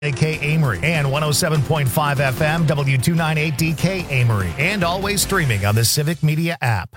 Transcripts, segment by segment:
WLAK Amory and 107.5 FM W298DK Amory, and always streaming on the Civic Media app.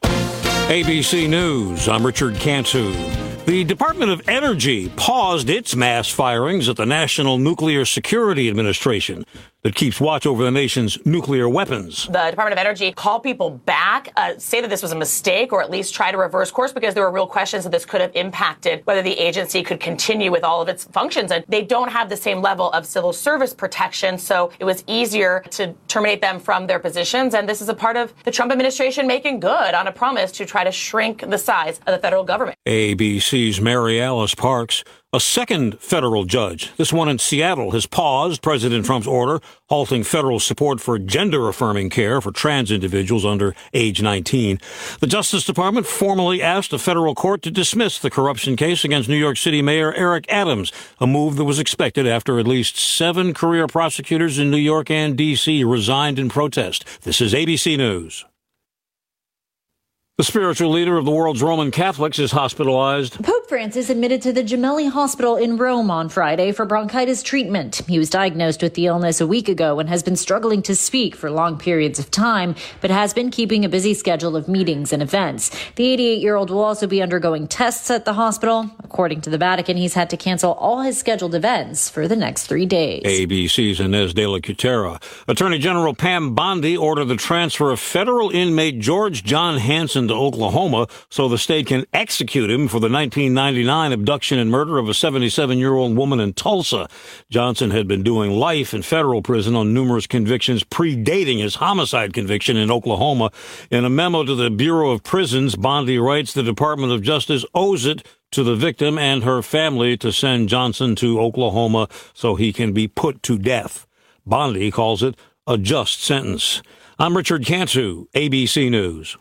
ABC News, I'm Richard Cantu. The Department of Energy paused its mass firings at the National Nuclear Security Administration that keeps watch over the nation's nuclear weapons. The Department of Energy called people back, say that this was a mistake, or at least try to reverse course, because there were real questions that this could have impacted whether the agency could continue with all of its functions. And they don't have the same level of civil service protection, so it was easier to terminate them from their positions. And this is a part of the Trump administration making good on a promise to try to shrink the size of the federal government. ABC's Mary Alice Parks. A second federal judge, this one in Seattle, has paused President Trump's order halting federal support for gender-affirming care for trans individuals under age 19. The Justice Department formally asked a federal court to dismiss the corruption case against New York City Mayor Eric Adams, a move that was expected after at least 7 career prosecutors in New York and D.C. resigned in protest. This is ABC News. The spiritual leader of the world's Roman Catholics is hospitalized. Pope Francis admitted to the Gemelli Hospital in Rome on Friday for bronchitis treatment. He was diagnosed with the illness a week ago and has been struggling to speak for long periods of time, but has been keeping a busy schedule of meetings and events. The 88-year-old will also be undergoing tests at the hospital. According to the Vatican, he's had to cancel all his scheduled events for the next 3 days. ABC's Inez de la Cutera. Attorney General Pam Bondi ordered the transfer of federal inmate George John Hansen to Oklahoma so the state can execute him for the 1999 abduction and murder of a 77-year-old woman in Tulsa. Johnson had been doing life in federal prison on numerous convictions predating his homicide conviction in Oklahoma. In a memo to the Bureau of Prisons, Bondi writes the Department of Justice owes it to the victim and her family to send Johnson to Oklahoma so he can be put to death. Bondi calls it a just sentence. I'm Richard Cantu, ABC News.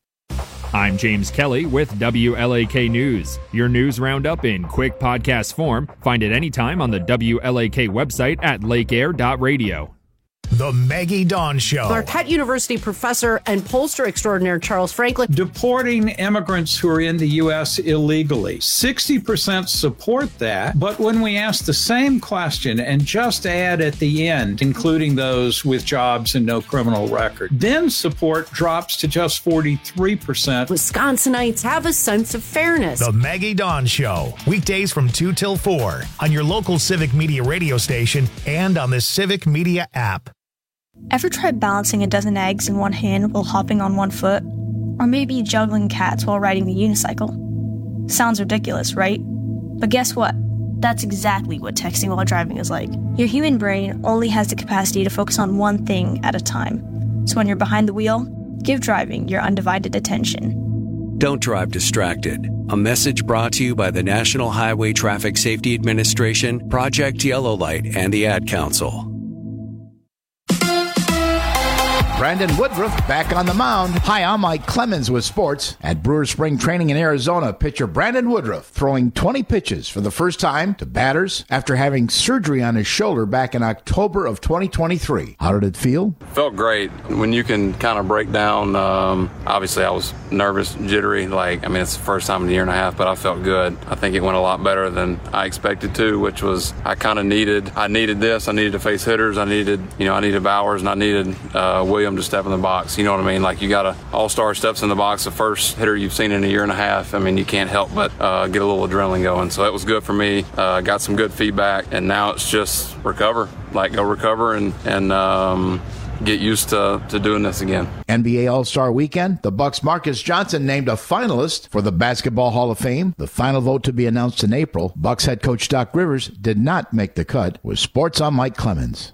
I'm James Kelly with WLAK News. Your news roundup in quick podcast form. Find it anytime on the WLAK website at lakeair.radio. The Maggie Dawn Show. Marquette University professor and pollster extraordinaire Charles Franklin. Deporting immigrants who are in the U.S. illegally. 60% support that, but when we ask the same question and just add at the end, including those with jobs and no criminal record, then support drops to just 43%. Wisconsinites have a sense of fairness. The Maggie Dawn Show. Weekdays from 2 till 4 on your local Civic Media radio station and on the Civic Media app. Ever tried balancing a dozen eggs in one hand while hopping on one foot? Or maybe juggling cats while riding the unicycle? Sounds ridiculous, right? But guess what? That's exactly what texting while driving is like. Your human brain only has the capacity to focus on one thing at a time. So when you're behind the wheel, give driving your undivided attention. Don't drive distracted. A message brought to you by the National Highway Traffic Safety Administration, Project Yellow Light, and the Ad Council. Brandon Woodruff back on the mound. Hi, I'm Mike Clemens with sports. At Brewers Spring Training in Arizona, pitcher Brandon Woodruff throwing 20 pitches for the first time to batters after having surgery on his shoulder back in October of 2023. How did it feel? Felt great. When you can kind of break down, obviously I was nervous, jittery. It's the first time in a year and a half, but I felt good. I think it went a lot better than I expected to, which was I needed this. I needed to face hitters. I needed Bowers, and I needed Williams to step in the box. You know what I mean? Like, you got a all-star steps in the box, the first hitter you've seen in a year and a half. You can't help but get a little adrenaline going. So it was good for me. Got some good feedback, and now it's just recover. Go recover and get used to doing this again. NBA All-Star Weekend, the Bucks' Marcus Johnson named a finalist for the Basketball Hall of Fame. The final vote to be announced in April. Bucks head coach Doc Rivers did not make the cut. With sports, I'm Mike Clemens.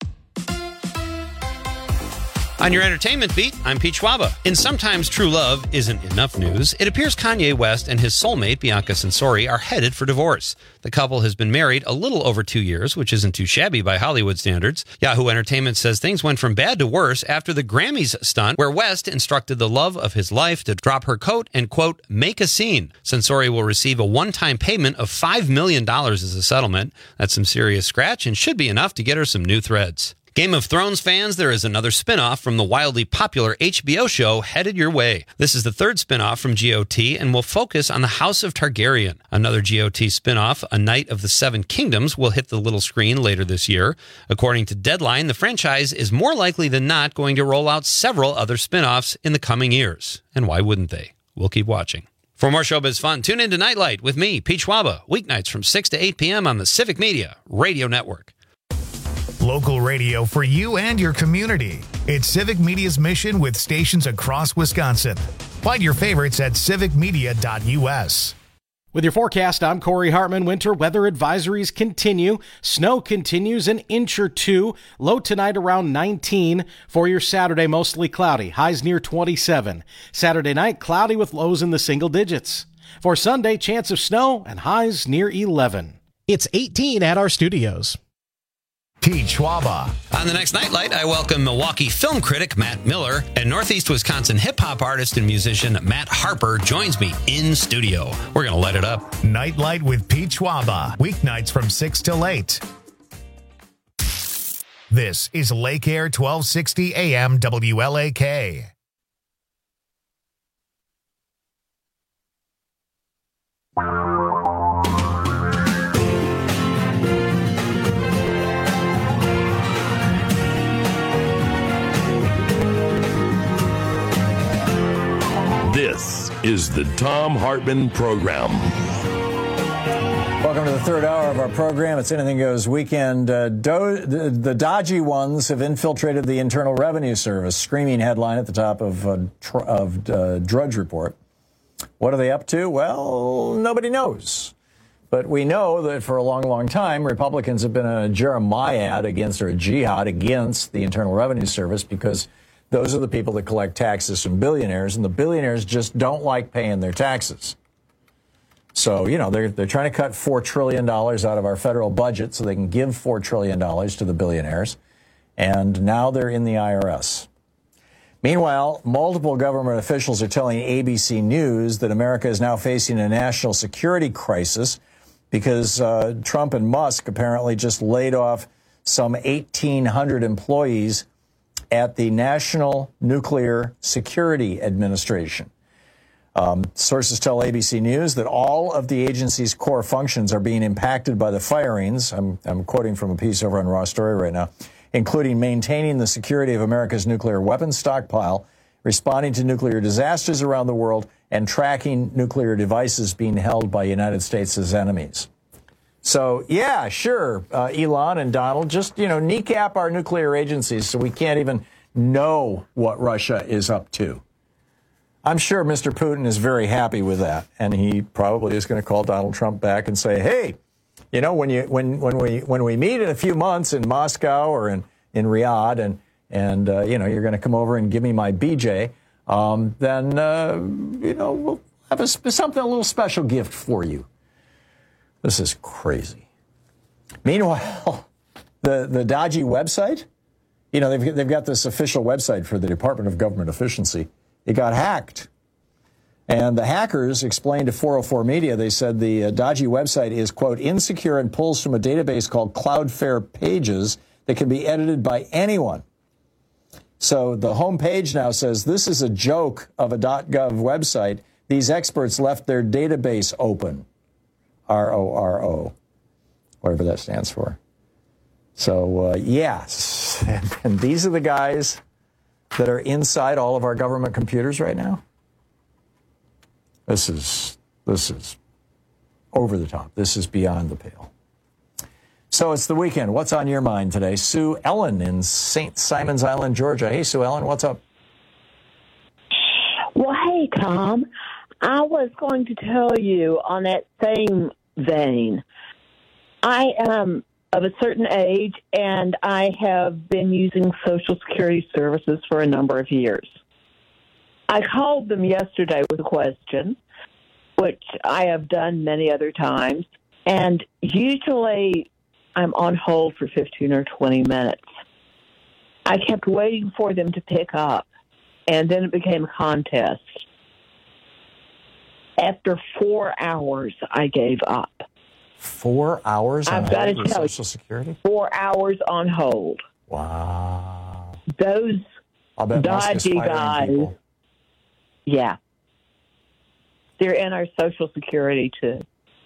On your entertainment beat, I'm Pete Schwaba. In Sometimes True Love Isn't Enough news, it appears Kanye West and his soulmate, Bianca Censori, are headed for divorce. The couple has been married a little over 2 years, which isn't too shabby by Hollywood standards. Yahoo Entertainment says things went from bad to worse after the Grammys stunt, where West instructed the love of his life to drop her coat and, quote, make a scene. Censori will receive a one-time payment of $5 million as a settlement. That's some serious scratch and should be enough to get her some new threads. Game of Thrones fans, there is another spinoff from the wildly popular HBO show headed your way. This is the third spinoff from GOT and will focus on the House of Targaryen. Another GOT spinoff, A Knight of the Seven Kingdoms, will hit the little screen later this year. According to Deadline, the franchise is more likely than not going to roll out several other spinoffs in the coming years. And why wouldn't they? We'll keep watching. For more showbiz fun, tune in to Nightlight with me, Pete Schwaba, weeknights from 6 to 8 p.m. on the Civic Media Radio Network. Local radio for you and your community. It's Civic Media's mission with stations across Wisconsin. Find your favorites at civicmedia.us. With your forecast, I'm Corey Hartman. Winter weather advisories continue. Snow continues an inch or two. Low tonight around 19. For your Saturday, mostly cloudy. Highs near 27. Saturday night, cloudy with lows in the single digits. For Sunday, chance of snow and highs near 11. It's 18 at our studios. Pete Schwaba. On the next Nightlight, I welcome Milwaukee film critic Matt Miller, and Northeast Wisconsin hip-hop artist and musician Matt Harper joins me in studio. We're going to light it up. Nightlight with Pete Schwaba. Weeknights from 6 till 8. This is Lake Air 1260 AM WLAK. This is the Thom Hartmann Program. Welcome to the third hour of our program. It's Anything Goes Weekend. The dodgy ones have infiltrated the Internal Revenue Service. Screaming headline at the top of Drudge Report. What are they up to? Well, nobody knows. But we know that for a long, long time, Republicans have been a Jeremiad against, or a jihad against, the Internal Revenue Service, because those are the people that collect taxes from billionaires, and the billionaires just don't like paying their taxes. So, you know, they're trying to cut $4 trillion out of our federal budget so they can give $4 trillion to the billionaires, and now they're in the IRS. Meanwhile, multiple government officials are telling ABC News that America is now facing a national security crisis because Trump and Musk apparently just laid off some 1,800 employees at the National Nuclear Security Administration. Sources tell ABC News that all of the agency's core functions are being impacted by the firings. I'm quoting from a piece over on Raw Story right now, including maintaining the security of America's nuclear weapons stockpile, responding to nuclear disasters around the world, and tracking nuclear devices being held by United States as enemies. So, yeah, sure, Elon and Donald, just, kneecap our nuclear agencies so we can't even know what Russia is up to. I'm sure Mr. Putin is very happy with that, and he probably is going to call Donald Trump back and say, hey, when we meet in a few months in Moscow or in Riyadh and you're going to come over and give me my BJ, then we'll have a little special gift for you. This is crazy. Meanwhile, the dodgy website, they've got this official website for the Department of Government Efficiency. It got hacked. And the hackers explained to 404 Media, they said the dodgy website is, quote, insecure and pulls from a database called Cloudflare Pages that can be edited by anyone. So the home page now says this is a joke of a .gov website. These experts left their database open. RORO, whatever that stands for. So, yes, and these are the guys that are inside all of our government computers right now. This is over the top. This is beyond the pale. So it's the weekend. What's on your mind today? Sue Ellen in St. Simons Island, Georgia. Hey, Sue Ellen, what's up? Well, hey, Tom. I was going to tell you on that same vein, I am of a certain age, and I have been using Social Security services for a number of years. I called them yesterday with a question, which I have done many other times, and usually I'm on hold for 15 or 20 minutes. I kept waiting for them to pick up, and then it became a contest. After 4 hours, I gave up. 4 hours on hold for Social Security? 4 hours on hold. Wow. Those I'll bet Musk is dodgy firing guys. people. Yeah. They're in our Social Security, too.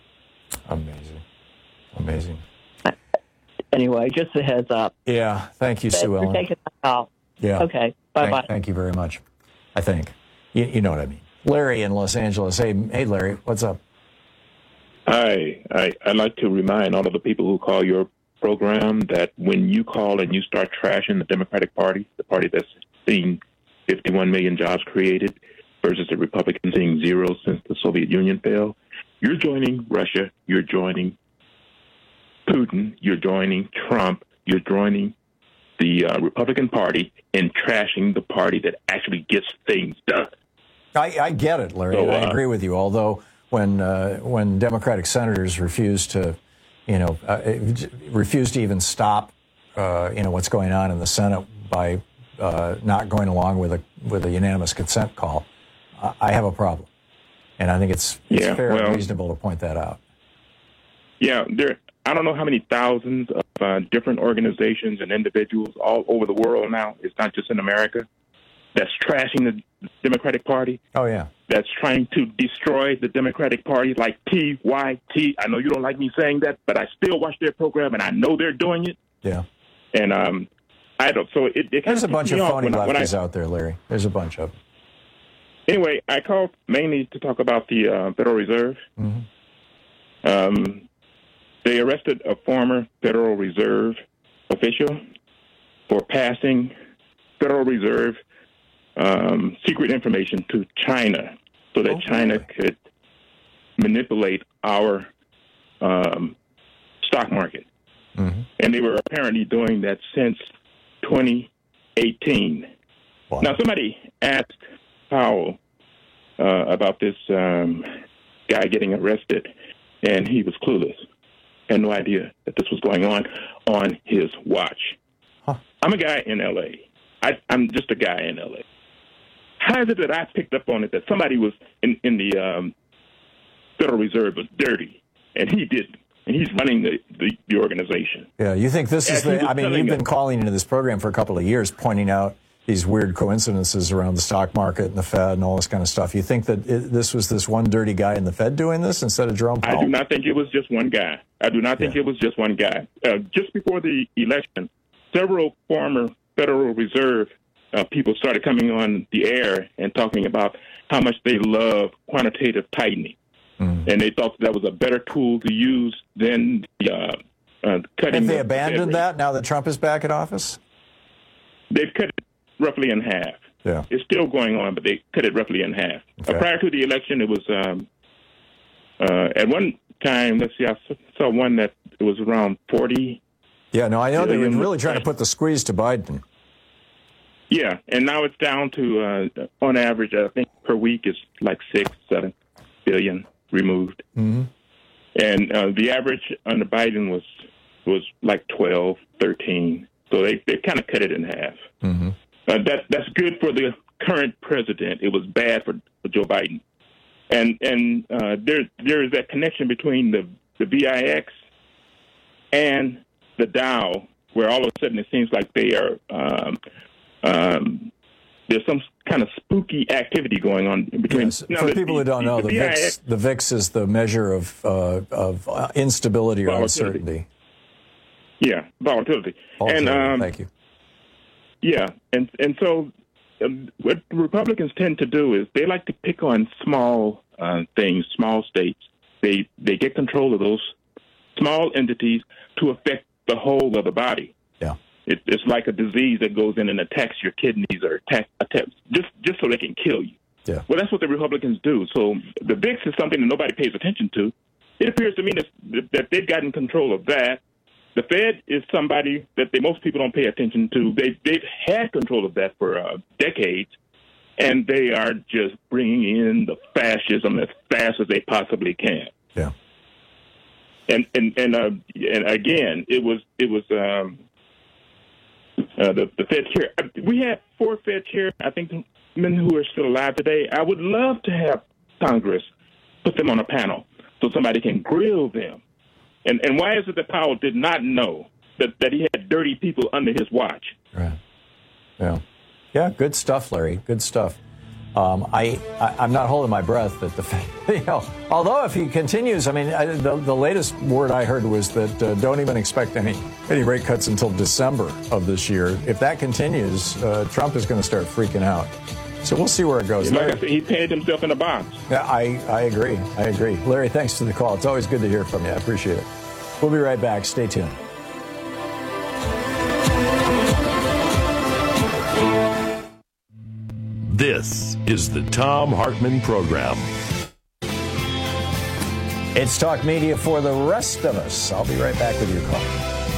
Amazing. Anyway, just a heads up. Yeah. Thank you, Thanks Sue for Ellen. taking the call. Yeah. Okay. Bye-bye. Thank you very much. I think. You know what I mean. Larry in Los Angeles. Hey, Larry, what's up? Hi. I'd like to remind all of the people who call your program that when you call and you start trashing the Democratic Party, the party that's seen 51 million jobs created versus the Republicans seeing zero since the Soviet Union fell, you're joining Russia, you're joining Putin, you're joining Trump, you're joining the Republican Party in trashing the party that actually gets things done. I get it, Larry. So, I agree with you. Although when Democratic senators refuse to even stop, what's going on in the Senate by not going along with a unanimous consent call, I have a problem, and I think it's fair and reasonable to point that out. Yeah, I don't know how many thousands of different organizations and individuals all over the world now. It's not just in America. That's trashing the Democratic Party. Oh, yeah. That's trying to destroy the Democratic Party like TYT. I know you don't like me saying that, but I still watch their program, and I know they're doing it. Yeah. And I don't. So it There's a bunch of phony lefties out there, Larry. There's a bunch of them. Anyway, I called mainly to talk about the Federal Reserve. Mm-hmm. They arrested a former Federal Reserve official for passing Federal Reserve secret information to China so that China could manipulate our stock market. Mm-hmm. And they were apparently doing that since 2018. Wow. Now, somebody asked Powell about this guy getting arrested, and he was clueless. Had no idea that this was going on his watch. Huh. I'm a guy in L.A. I'm just a guy in L.A. How is it that I picked up on it that somebody was in the Federal Reserve was dirty, and he didn't, and he's running the organization? Yeah, you think this is the... I mean, you've been calling into this program for a couple of years, pointing out these weird coincidences around the stock market and the Fed and all this kind of stuff. You think that this was this one dirty guy in the Fed doing this instead of Jerome Powell? I do not think it was just one guy. It was just one guy. Just before the election, several former Federal Reserve people started coming on the air and talking about how much they love quantitative tightening. And they thought that was a better tool to use than cutting. Have they abandoned that now that Trump is back in office? They've cut it roughly in half. Yeah. It's still going on, but they cut it roughly in half. Okay. Prior to the election, it was at one time, let's see, I saw one that it was around 40. Yeah, no, I know they were really trying to put the squeeze to Biden. Yeah, and now it's down to, on average, I think per week is like 6-7 billion removed. Mm-hmm. And the average under Biden was like 12, 13. So they kind of cut it in half. Mm-hmm. That's good for the current president. It was bad for Joe Biden. And there is that connection between the VIX and the Dow, where all of a sudden it seems like they are there's some kind of spooky activity going on between. Yes. For people who don't know, the VIX is the measure of instability or uncertainty. Yeah, volatility. And thank you. Yeah, and so what Republicans tend to do is they like to pick on small things, small states. They get control of those small entities to affect the whole of the body. Yeah, it's like a disease that goes in and attacks your kidneys or attacks just so they can kill you. Yeah. Well, that's what the Republicans do. So the VIX is something that nobody pays attention to. It appears to me that they've gotten control of that. The Fed is somebody that most people don't pay attention to. They've had control of that for decades, and they are just bringing in the fascism as fast as they possibly can. Yeah. And again, it was the Fed chair. We had 4 Fed chairs. I think men who are still alive today. I would love to have Congress put them on a panel so somebody can grill them. And why is it that Powell did not know that he had dirty people under his watch. Right. Yeah. Good stuff, Larry. Good stuff. I'm not holding my breath that although if he continues, I mean, the latest word I heard was that don't even expect any rate cuts until December of this year. If that continues, Trump is going to start freaking out. So we'll see where it goes. Like I said, he painted himself in a box. Yeah, I agree. Larry, thanks for the call. It's always good to hear from you. I appreciate it. We'll be right back. Stay tuned. This is the Thom Hartmann Program. It's Talk Media for the rest of us. I'll be right back with your call.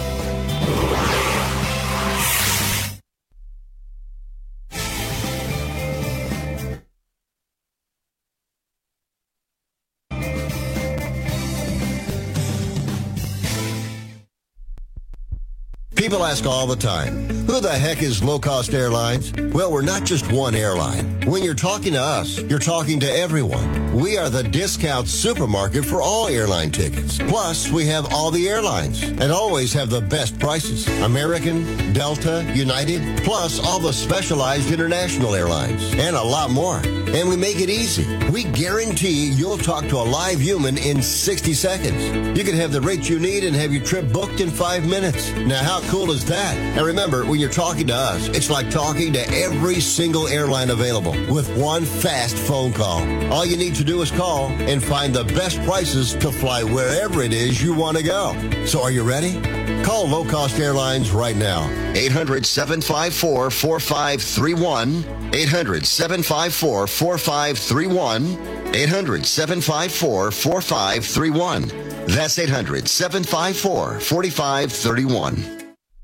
People ask all the time, who the heck is Low Cost Airlines? Well, we're not just one airline. When you're talking to us, you're talking to everyone. We are the discount supermarket for all airline tickets. Plus, we have all the airlines and always have the best prices. American, Delta, United, plus all the specialized international airlines and a lot more. And we make it easy. We guarantee you'll talk to a live human in 60 seconds. You can have the rate you need and have your trip booked in 5 minutes. Now, how cool is that? And remember, when you're talking to us, it's like talking to every single airline available with one fast phone call. All you need to do is call and find the best prices to fly wherever it is you want to go. So are you ready? Call Low Cost Airlines right now. 800-754-4531. 800-754-4531. 800-754-4531. That's 800-754-4531.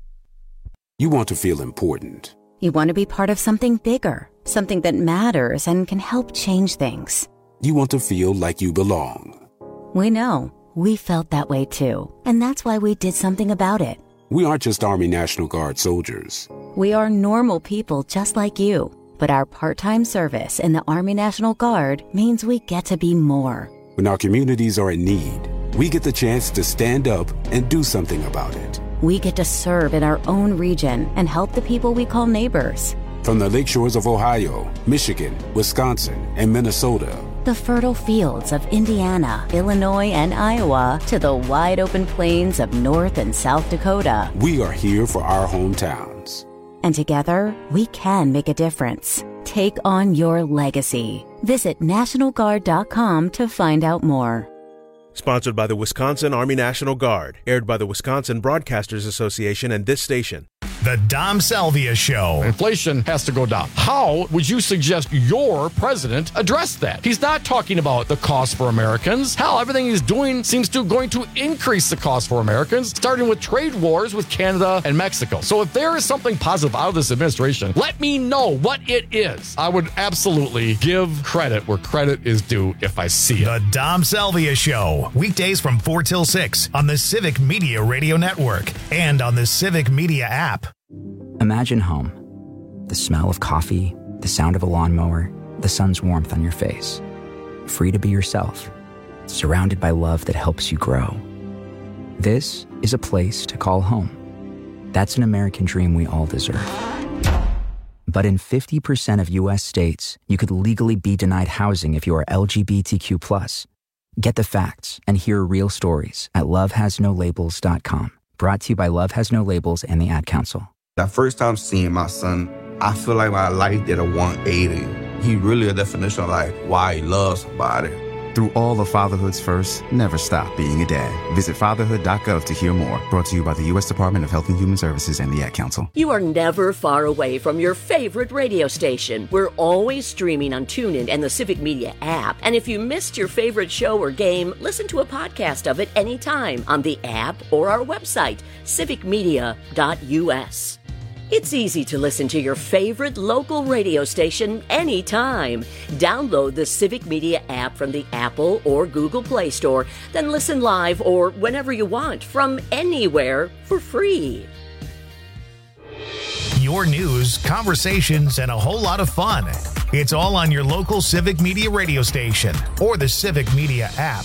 You want to feel important. You want to be part of something bigger, something that matters and can help change things. You want to feel like you belong. We know. We felt that way too. And that's why we did something about it. We aren't just Army National Guard soldiers. We are normal people just like you. But our part-time service in the Army National Guard means we get to be more. When our communities are in need, we get the chance to stand up and do something about it. We get to serve in our own region and help the people we call neighbors. From the lakeshores of Ohio, Michigan, Wisconsin, and Minnesota, the fertile fields of Indiana, Illinois, and Iowa, to the wide open plains of North and South Dakota. We are here for our hometowns. And together, we can make a difference. Take on your legacy. Visit NationalGuard.com to find out more. Sponsored by the Wisconsin Army National Guard. Aired by the Wisconsin Broadcasters Association and this station. The Dom Salvia Show. Inflation has to go down. How would you suggest your president address that? He's not talking about the cost for Americans. Hell, everything he's doing seems to going to increase the cost for Americans, starting with trade wars with Canada and Mexico. So if there is something positive out of this administration, let me know what it is. I would absolutely give credit where credit is due if I see it. The Dom Salvia Show. Weekdays from 4 till 6 on the Civic Media Radio Network and on the Civic Media app. Imagine home. The smell of coffee, the sound of a lawnmower, the sun's warmth on your face. Free to be yourself, surrounded by love that helps you grow. This is a place to call home. That's an American dream we all deserve. But in 50% of U.S. states, you could legally be denied housing if you are LGBTQ+. Get the facts and hear real stories at lovehasnolabels.com. Brought to you by Love Has No Labels and the Ad Council. The first time seeing my son, I feel like my life did a 180. He really a definition of like why he loves somebody. Through all of fatherhood's first, never stop being a dad. Visit fatherhood.gov to hear more. Brought to you by the U.S. Department of Health and Human Services and the Ad Council. You are never far away from your favorite radio station. We're always streaming on TuneIn and the Civic Media app. And if you missed your favorite show or game, listen to a podcast of it anytime on the app or our website, civicmedia.us. It's easy to listen to your favorite local radio station anytime. Download the Civic Media app from the Apple or Google Play Store, then listen live or whenever you want from anywhere for free. Your news, conversations, and a whole lot of fun. It's all on your local Civic Media radio station or the Civic Media app.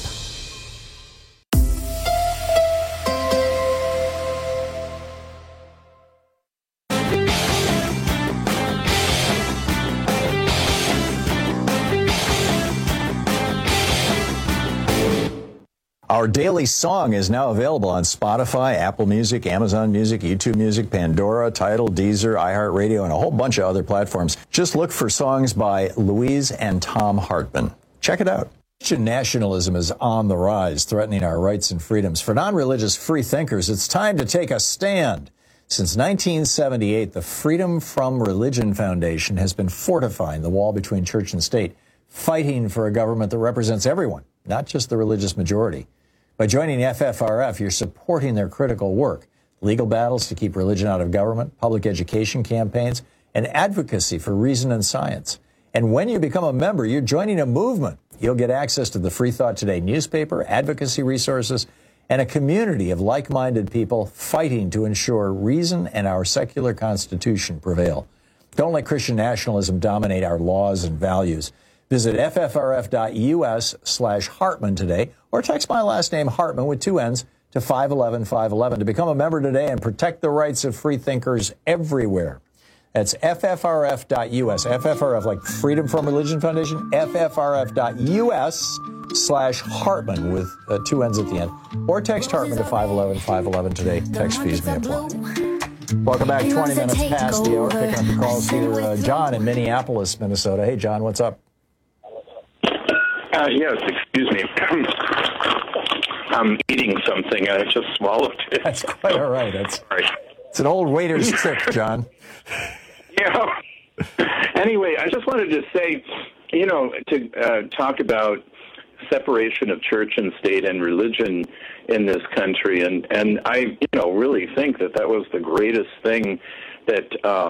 Our daily song is now available on Spotify, Apple Music, Amazon Music, YouTube Music, Pandora, Tidal, Deezer, iHeartRadio, and a whole bunch of other platforms. Just look for songs by Louise and Tom Hartman. Check it out. Christian nationalism is on the rise, threatening our rights and freedoms. For non-religious free thinkers, it's time to take a stand. Since 1978, the Freedom From Religion Foundation has been fortifying the wall between church and state, fighting for a government that represents everyone, not just the religious majority. By joining FFRF, you're supporting their critical work, legal battles to keep religion out of government, public education campaigns, and advocacy for reason and science. And when you become a member, you're joining a movement. You'll get access to the Free Thought Today newspaper, advocacy resources, and a community of like-minded people fighting to ensure reason and our secular Constitution prevail. Don't let Christian nationalism dominate our laws and values. Visit ffrf.us/Hartman today, or text my last name Hartman with 2 N's to 511-511 to become a member today and protect the rights of free thinkers everywhere. That's ffrf.us, FFRF, like Freedom From Religion Foundation, ffrf.us/Hartman with 2 N's at the end. Or text Hartman to 511-511 today. Text fees may apply. Welcome back, 20 minutes past the hour. Picking up the calls here. John in Minneapolis, Minnesota. Hey, John, what's up? Yes, excuse me. I'm eating something and I just swallowed it. That's quite all right. It's an old waiter's trick, John. Yeah. Anyway, I just wanted to say, to talk about separation of church and state and religion in this country, and I, really think that was the greatest thing that,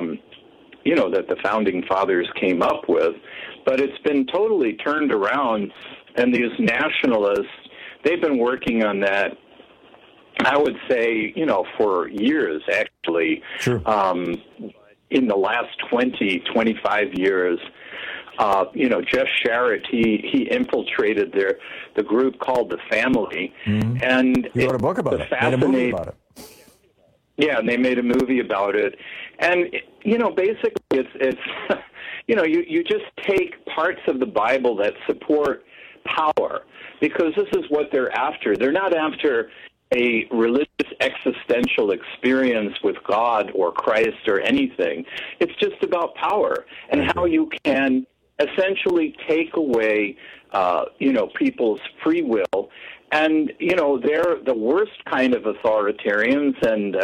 that the founding fathers came up with. But it's been totally turned around, and these nationalists, they've been working on that, I would say, for years, actually. Sure. In the last 20, 25 years, Jeff Sharratt, he infiltrated the group called The Family. Mm-hmm. And he wrote a book about it. Made a movie about it. Yeah, and they made a movie about it. And, basically it's you just take parts of the Bible that support power, because this is what they're after. They're not after a religious existential experience with God or Christ or anything. It's just about power and how you can essentially take away, people's free will. And, they're the worst kind of authoritarians. And,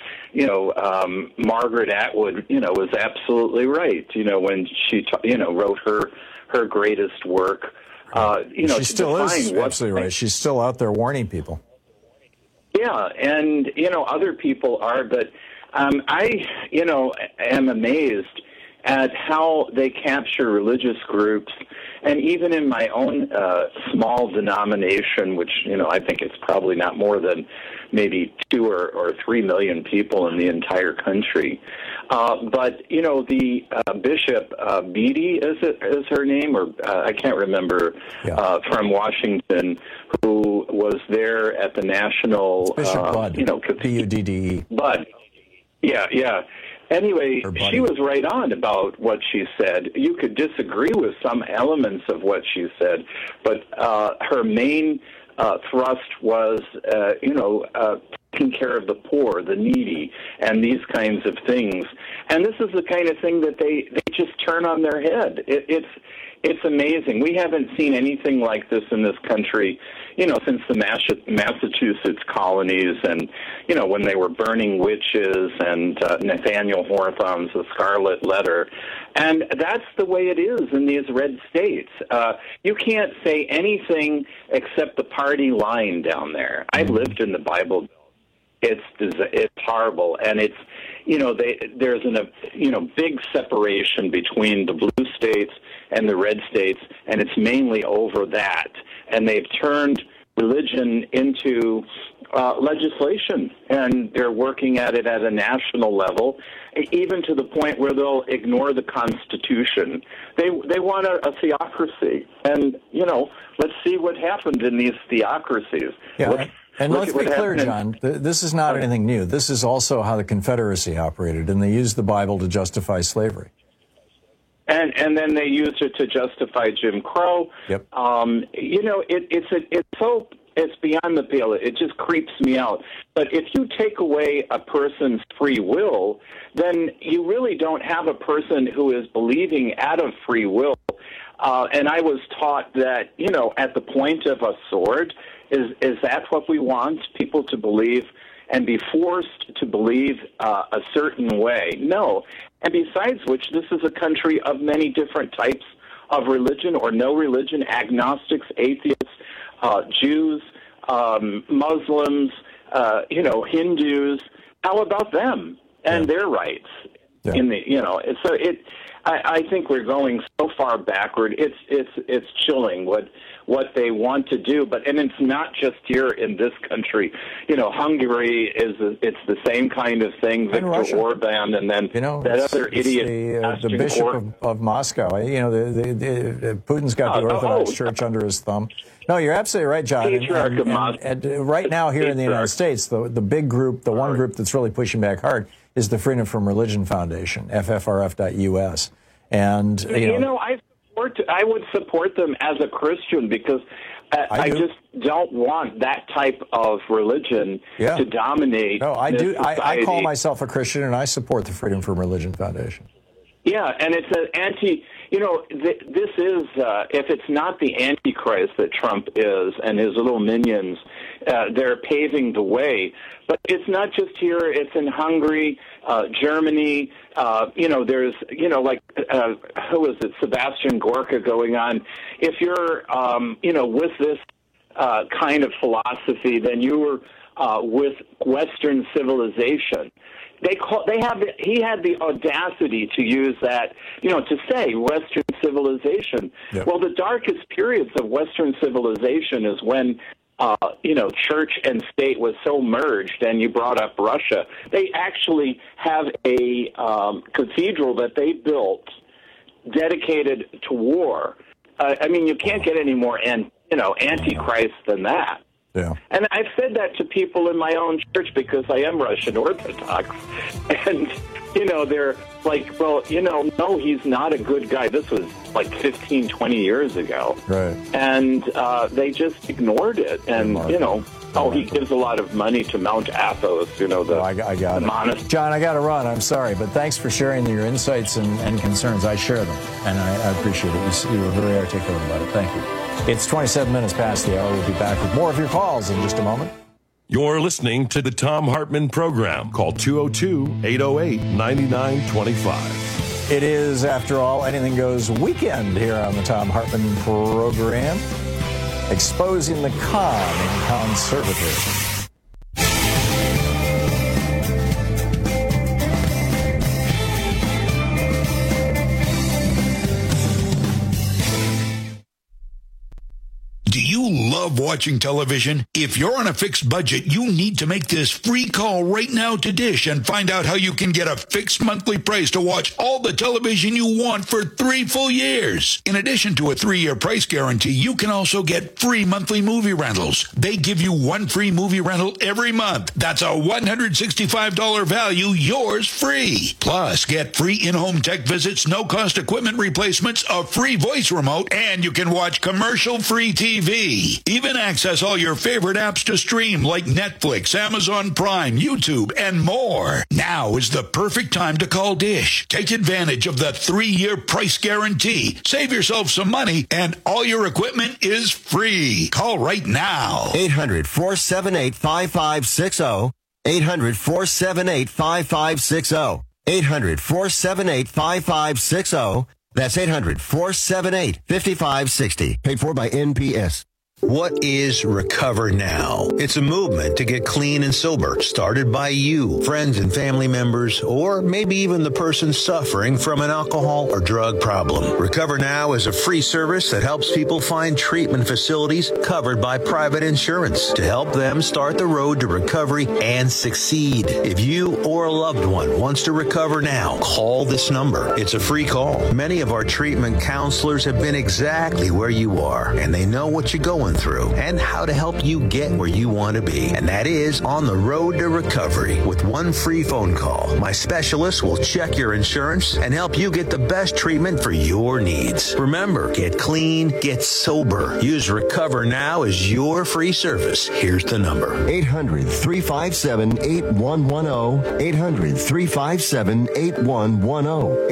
Margaret Atwood, was absolutely right, when she, wrote her greatest work. She still is absolutely right. She's still out there warning people. Yeah, and, other people are, but I, am amazed at how they capture religious groups. And even in my own small denomination, which, I think it's probably not more than maybe 2 or 3 million people in the entire country. But, the Bishop Beatty, is her name, or I can't remember, from Washington, who was there at the National, Bishop Budd, B-U-D-D-E. Budd. Yeah. Anyway, she was right on about what she said. You could disagree with some elements of what she said, but her main thrust was, taking care of the poor, the needy, and these kinds of things. And this is the kind of thing that they just turn on their head. It's amazing. We haven't seen anything like this in this country, since the Massachusetts colonies and, when they were burning witches and Nathaniel Hawthorne's The Scarlet Letter. And that's the way it is in these red states. You can't say anything except the party line down there. I've lived in the Bible Belt. It's horrible, and it's there's big separation between the blue states and the red states, and it's mainly over that. And they've turned religion into legislation, and they're working at it at a national level, even to the point where they'll ignore the Constitution. They want a theocracy, and let's see what happened in these theocracies. Yeah. And let's be clear, John, this is not anything new. This is also how the Confederacy operated, and they used the Bible to justify slavery. And then they used it to justify Jim Crow. Yep. It's so It's beyond the pale. It just creeps me out. But if you take away a person's free will, then you really don't have a person who is believing out of free will. And I was taught that, at the point of a sword, is that what we want? People to believe and be forced to believe a certain way? No. And besides which, this is a country of many different types of religion or no religion, agnostics, atheists, Jews, Muslims, Hindus. How about them and their rights? Yeah. I think we're going so far backward. It's chilling what they want to do. And it's not just here in this country. Hungary it's the same kind of thing. Viktor Orban, and then that other idiot, the Bishop of Moscow. Putin's got the Orthodox Church under his thumb. No, you're absolutely right, John. And right now here in the United States, the big group, the one group that's really pushing back hard is the Freedom from Religion Foundation, FFRF.us. And I would support them as a Christian because I just don't want that type of religion to dominate. No, I do. I call myself a Christian, and I support the Freedom from Religion Foundation. Yeah, and it's an anti. This is if it's not the Antichrist that Trump is and his little minions, they're paving the way. But it's not just here; it's in Hungary, Germany. There's who is it? Sebastian Gorka going on. If you're with this kind of philosophy, then you're with Western civilization. He had the audacity to use that, to say Western civilization. Yep. Well, the darkest periods of Western civilization is when, church and state was so merged, and you brought up Russia. They actually have a cathedral that they built dedicated to war. You can't get any more antichrist than that. Yeah. And I've said that to people in my own church because I am Russian Orthodox. And, they're like, well, no, he's not a good guy. This was like 15, 20 years ago. Right. And they just ignored it. And, he gives a lot of money to Mount Athos, I got it. Monastery. John, I got to run. I'm sorry. But thanks for sharing your insights and concerns. I share them. And I appreciate it. You were very articulate about it. Thank you. It's 27 minutes past the hour. We'll be back with more of your calls in just a moment. You're listening to the Thom Hartmann Program. Call 202-808-9925. It is, after all, Anything Goes weekend here on the Thom Hartmann Program, exposing the con in conservatism. Do you love watching television? If you're on a fixed budget, you need to make this free call right now to Dish and find out how you can get a fixed monthly price to watch all the television you want for 3 full years. In addition to a 3-year price guarantee, you can also get free monthly movie rentals. They give you 1 free movie rental every month. That's a $165 value, yours free. Plus, get free in-home tech visits, no-cost equipment replacements, a free voice remote, and you can watch commercial-free TV. Even access all your favorite apps to stream like Netflix, Amazon Prime, YouTube, and more. Now is the perfect time to call Dish. Take advantage of the 3-year price guarantee. Save yourself some money, and all your equipment is free. Call right now. 800-478-5560. 800-478-5560. 800-478-5560. That's 800-478-5560. Paid for by NPS. What is Recover Now? It's a movement to get clean and sober, started by you, friends and family members, or maybe even the person suffering from an alcohol or drug problem. Recover Now is a free service that helps people find treatment facilities covered by private insurance to help them start the road to recovery and succeed. If you or a loved one wants to recover now, call this number. It's a free call. Many of our treatment counselors have been exactly where you are, and they know what you're going going through and how to help you get where you want to be. And that is On the Road to Recovery. With one free phone call, my specialist will check your insurance and help you get the best treatment for your needs. Remember, get clean, get sober. Use Recover Now as your free service. Here's the number. 800-357-8110. 800-357-8110.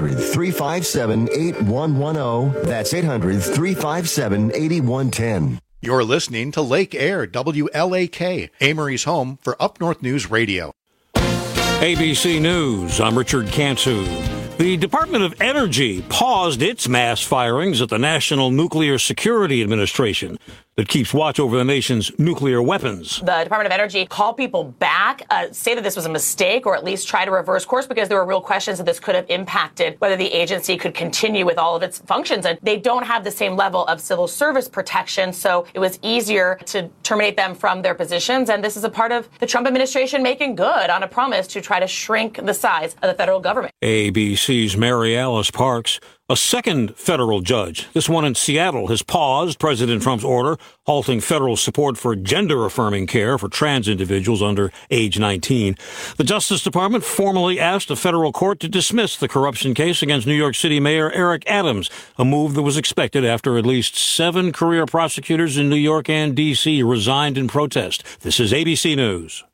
800-357-8110. That's 800-357-8110. You're listening to Lake Air, WLAK, Amory's home for Up North News Radio. ABC News, I'm Richard Cantu. The Department of Energy paused its mass firings at the National Nuclear Security Administration that keeps watch over the nation's nuclear weapons. The Department of Energy called people back, say that this was a mistake, or at least try to reverse course, because there were real questions that this could have impacted whether the agency could continue with all of its functions. And they don't have the same level of civil service protection, so it was easier to terminate them from their positions. And this is a part of the Trump administration making good on a promise to try to shrink the size of the federal government. ABC's Mary Alice Parks. A second federal judge, this one in Seattle, has paused President Trump's order halting federal support for gender-affirming care for trans individuals under age 19. The Justice Department formally asked a federal court to dismiss the corruption case against New York City Mayor Eric Adams, a move that was expected after at least 7 career prosecutors in New York and D.C. resigned in protest. This is ABC News.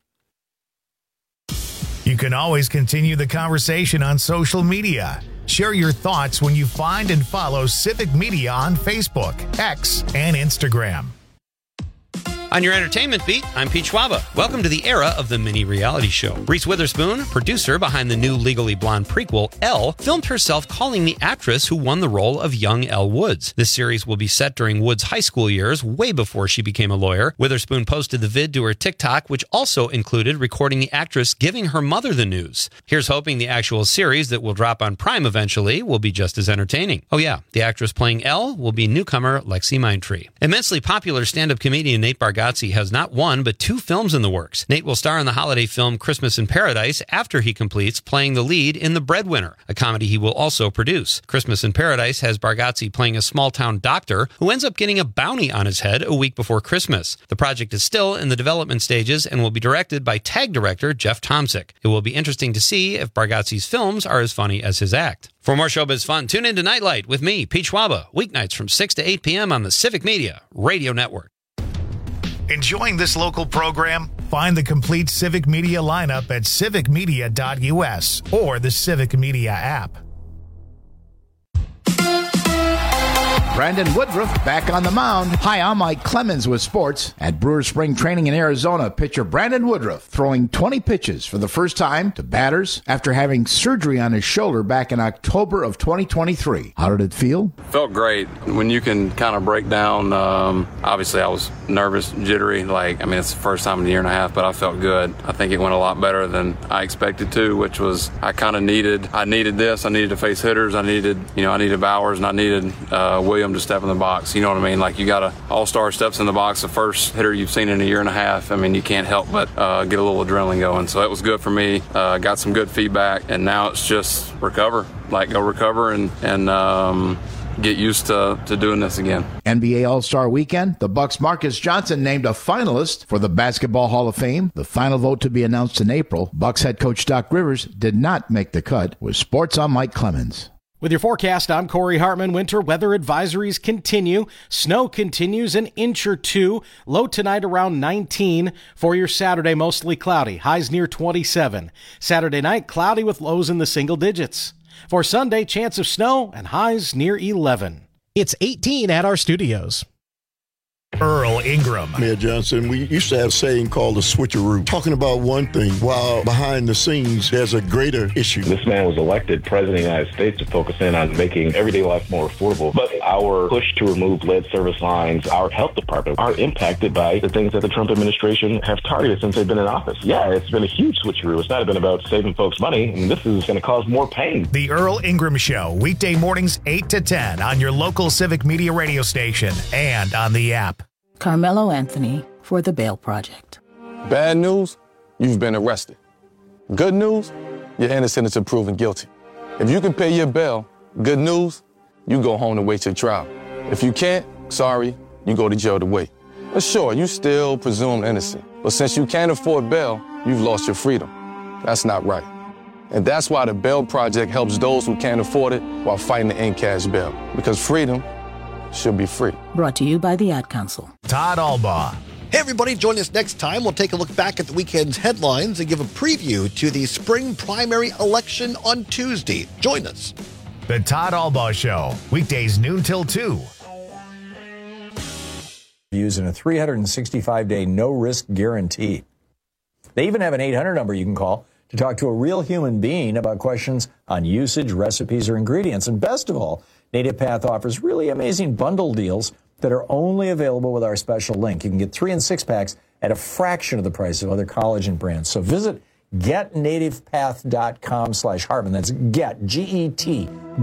You can always continue the conversation on social media. Share your thoughts when you find and follow Civic Media on Facebook, X, and Instagram. On your entertainment beat, I'm Pete Schwaba. Welcome to the era of the mini reality show. Reese Witherspoon, producer behind the new Legally Blonde prequel, Elle, filmed herself calling the actress who won the role of young Elle Woods. This series will be set during Woods' high school years, way before she became a lawyer. Witherspoon posted the vid to her TikTok, which also included recording the actress giving her mother the news. Here's hoping the actual series that will drop on Prime eventually will be just as entertaining. Oh yeah, the actress playing Elle will be newcomer Lexi Mindtree. Immensely popular stand-up comedian Nate Bargatze has not one, but 2 films in the works. Nate will star in the holiday film Christmas in Paradise after he completes playing the lead in The Breadwinner, a comedy he will also produce. Christmas in Paradise has Bargatze playing a small-town doctor who ends up getting a bounty on his head a week before Christmas. The project is still in the development stages and will be directed by TAG director Jeff Tomsic. It will be interesting to see if Bargatze's films are as funny as his act. For more showbiz fun, tune in to Nightlight with me, Pete Schwaba, weeknights from 6 to 8 p.m. on the Civic Media Radio Network. Enjoying this local program? Find the complete Civic Media lineup at civicmedia.us or the Civic Media app. Brandon Woodruff back on the mound. Hi, I'm Mike Clemens with sports. At Brewers Spring Training in Arizona, pitcher Brandon Woodruff throwing 20 pitches for the first time to batters after having surgery on his shoulder back in October of 2023. How did it feel? Felt great. When you can kind of break down, obviously I was nervous, jittery. It's the first time in a year and a half, but I felt good. I think it went a lot better than I expected to, which was I needed this. I needed to face hitters. I needed Bowers, and I needed Williams to step in the box. You know what I mean? You got an all-star steps in the box, the first hitter you've seen in a year and a half. You can't help but get a little adrenaline going. So it was good for me. Got some good feedback, and now it's just recover. Go recover and get used to doing this again. NBA All-Star Weekend, the Bucks' Marcus Johnson named a finalist for the Basketball Hall of Fame. The final vote to be announced in April. Bucks head coach Doc Rivers did not make the cut. With sports, I'm Mike Clemens. With your forecast, I'm Corey Hartman. Winter weather advisories continue. Snow continues an inch or 2. Low tonight around 19. For your Saturday, mostly cloudy. Highs near 27. Saturday night, cloudy with lows in the single digits. For Sunday, chance of snow and highs near 11. It's 18 at our studios. Earl Ingram. Mayor Johnson, we used to have a saying called the switcheroo, talking about one thing while behind the scenes there's a greater issue. This man was elected president of the United States to focus in on making everyday life more affordable. But our push to remove lead service lines, our health department, are impacted by the things that the Trump administration have targeted since they've been in office. Yeah, it's been a huge switcheroo. It's not been about saving folks money, and this is going to cause more pain. The Earl Ingram Show, weekday mornings 8 to 10 on your local Civic Media radio station and on the app. Carmelo Anthony for the Bail Project. Bad news, you've been arrested. Good news, you're innocent until proven guilty. If you can pay your bail, good news, you go home and wait your trial. If you can't, sorry, you go to jail to wait. But sure, you still presumed innocent. But since you can't afford bail, you've lost your freedom. That's not right. And that's why the Bail Project helps those who can't afford it while fighting to end cash bail. Because freedom should be free. Brought to you by the Ad Council. Todd Albaugh. Hey, everybody, join us next time. We'll take a look back at the weekend's headlines and give a preview to the spring primary election on Tuesday. Join us. The Todd Albaugh Show, weekdays noon till 2. Using a 365-day no-risk guarantee. They even have an 800 number you can call to talk to a real human being about questions on usage, recipes, or ingredients. And best of all, Native Path offers really amazing bundle deals that are only available with our special link. You can get 3 and 6 packs at a fraction of the price of other collagen brands. So visit getnativepath.com/Hartman. That's get, G-E-T,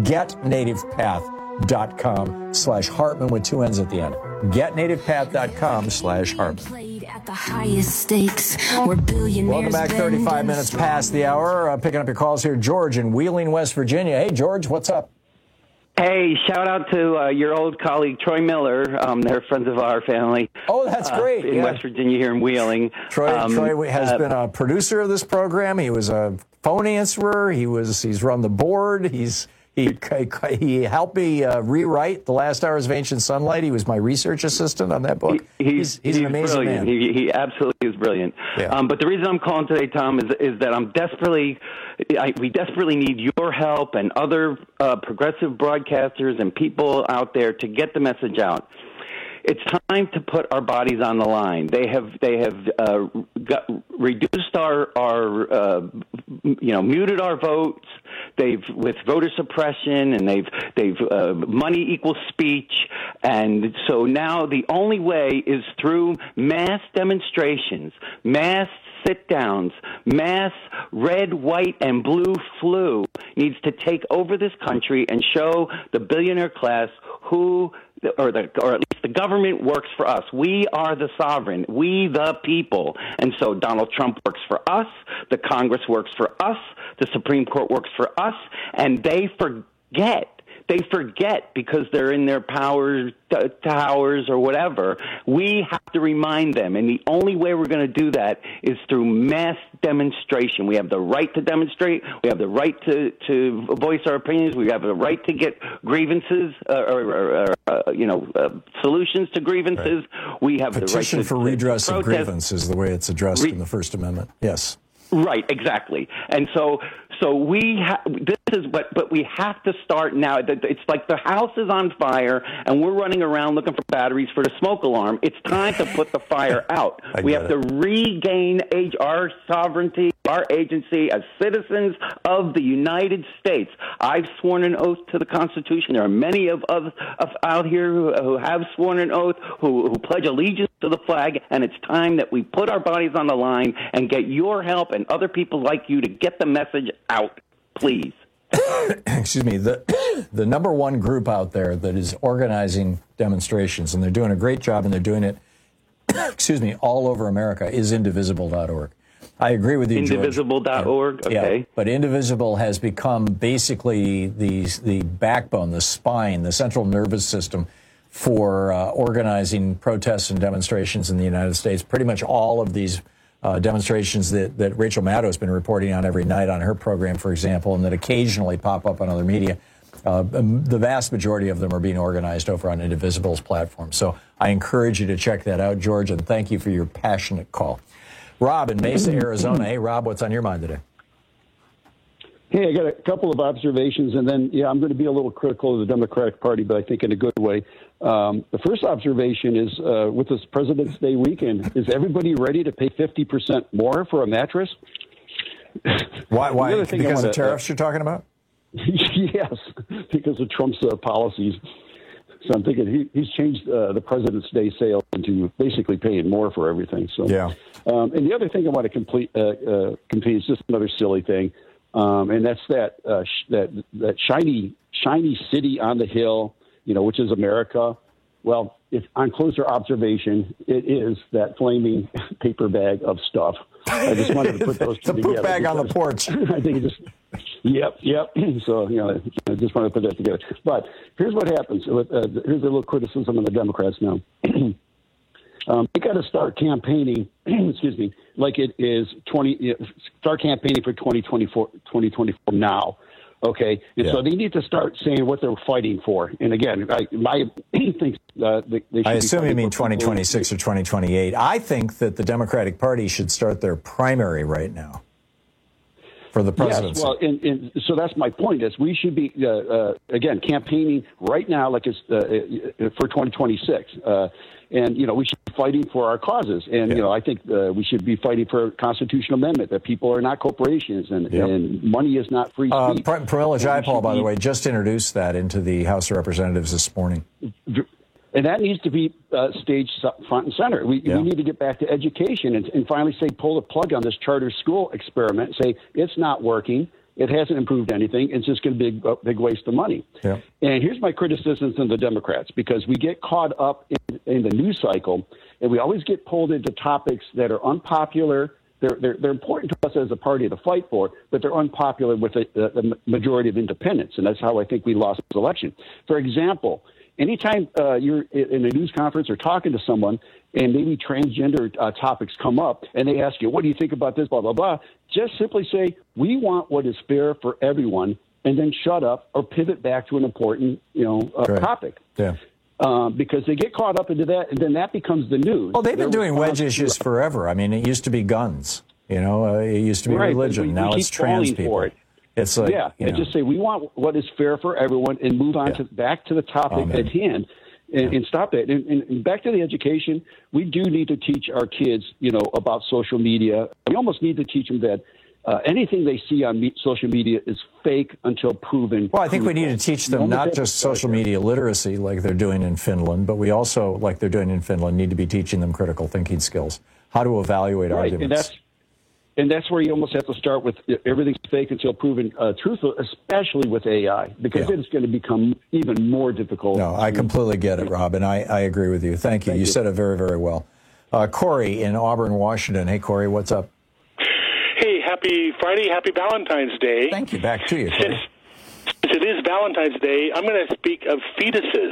getnativepath.com/Hartman with 2 N's at the end. Getnativepath.com/Hartman. At the highest stakes, we're billionaires. Welcome back, 35 minutes past the hour. Picking up your calls here, George in Wheeling, West Virginia. Hey, George, what's up? Hey, shout out to your old colleague, Troy Miller. They're friends of our family. Oh, that's great. In West Virginia here in Wheeling. Troy has been a producer of this program. He was a phone answerer. He's run the board. He helped me rewrite The Last Hours of Ancient Sunlight. He was my research assistant on that book. He's an amazing brilliant. man. He absolutely is brilliant. Yeah. But the reason I'm calling today, Tom, is that we desperately need your help and other progressive broadcasters and people out there to get the message out. It's time to put our bodies on the line. They have reduced our muted our votes. They've with voter suppression, and they've money equals speech, and so now the only way is through mass demonstrations, mass sit-downs, mass red, white, and blue flu needs to take over this country and show the billionaire class or at least the government works for us. We are the sovereign. We the people. And so Donald Trump works for us. The Congress works for us. The Supreme Court works for us. And they forget. They forget because they're in their power towers or whatever. We have to remind them, and the only way we're going to do that is through mass demonstration. We have the right to demonstrate. We have the right to voice our opinions. We have the right to get grievances solutions to grievances. Right. We have petition the right for redress of grievance is the way it's addressed in the First Amendment. Yes. Right, exactly. And so we but we have to start now. It's like the house is on fire and we're running around looking for batteries for the smoke alarm. It's time to put the fire out. We have to regain our sovereignty, our agency as citizens of the United States. I've sworn an oath to the Constitution. There are many of us out here who have sworn an oath, who pledge allegiance to the flag, and it's time that we put our bodies on the line and get your help and other people like you to get the message out, please. Excuse me, the number one group out there that is organizing demonstrations, and they're doing a great job, and they're doing it, all over America, is Indivisible.org. I agree with you, Indivisible.org, George. okay. Yeah, but Indivisible has become basically the backbone, the spine, the central nervous system for organizing protests and demonstrations in the United States. Pretty much all of these demonstrations that Rachel Maddow has been reporting on every night on her program, for example, and that occasionally pop up on other media, the vast majority of them are being organized over on Indivisible's platform. So I encourage you to check that out, George, and thank you for your passionate call. Rob in Mesa, Arizona. Hey, Rob, what's on your mind today? Hey, I got a couple of observations, and then, I'm going to be a little critical of the Democratic Party, but I think in a good way. The first observation is, with this President's Day weekend, is everybody ready to pay 50% more for a mattress? Why? Because of tariffs you're talking about? Yes, because of Trump's policies. So I'm thinking he's changed the President's Day sale into basically paying more for everything. So yeah. And the other thing I want to complete is just another silly thing. And that's that shiny city on the hill, which is America. Well, if on closer observation, it is that flaming paper bag of stuff. I just wanted to put those two together. The poop bag on the porch. I think it just, Yep. So, I just want to put that together. But here's what happens. Here's a little criticism of the Democrats now. They got to start campaigning, excuse me, like it is start campaigning for 2024 now. Okay. And so they need to start saying what they're fighting for. And again, my thinks they should. I assume you mean 2026 or 2028. I think that the Democratic Party should start their primary right now for the presidency. Yes, well, and so that's my point. Is we should be again campaigning right now, like it's for 2026. And, we should be fighting for our causes. And, I think we should be fighting for a constitutional amendment that people are not corporations and money is not free speech. Pramila Jayapal, by the way, just introduced that into the House of Representatives this morning. And that needs to be staged front and center. We need to get back to education and finally pull the plug on this charter school experiment, say it's not working. It hasn't improved anything. It's just going to be a big waste of money. Yeah. And here's my criticisms of the Democrats, because we get caught up in the news cycle, and we always get pulled into topics that are unpopular. They're important to us as a party to fight for, but they're unpopular with the majority of independents, and that's how I think we lost this election. For example, anytime you're in a news conference or talking to someone and maybe transgender topics come up and they ask you, what do you think about this, blah, blah, blah, just simply say, we want what is fair for everyone, and then shut up or pivot back to an important, topic. Yeah. Because they get caught up into that, and then that becomes the news. Well, they've been doing wedge issues forever. I mean, it used to be guns. It used to be religion. Now it's trans people. It's like, and just say we want what is fair for everyone, and move on back to the topic at hand, and stop that. And back to the education, we do need to teach our kids, about social media. We almost need to teach them that anything they see on social media is fake until proven. Well, I think we need to teach them not just social media literacy like they're doing in Finland, but we also, like they're doing in Finland, need to be teaching them critical thinking skills, how to evaluate arguments. And that's where you almost have to start with everything's fake until proven truthful, especially with AI, because it's going to become even more difficult. No, I completely get it, Rob, and I agree with you. Thank you. You said it very, very well. Corey in Auburn, Washington. Hey, Corey, what's up? Hey, happy Friday, happy Valentine's Day. Thank you. Back to you, Corey. Since it is Valentine's Day, I'm going to speak of fetuses.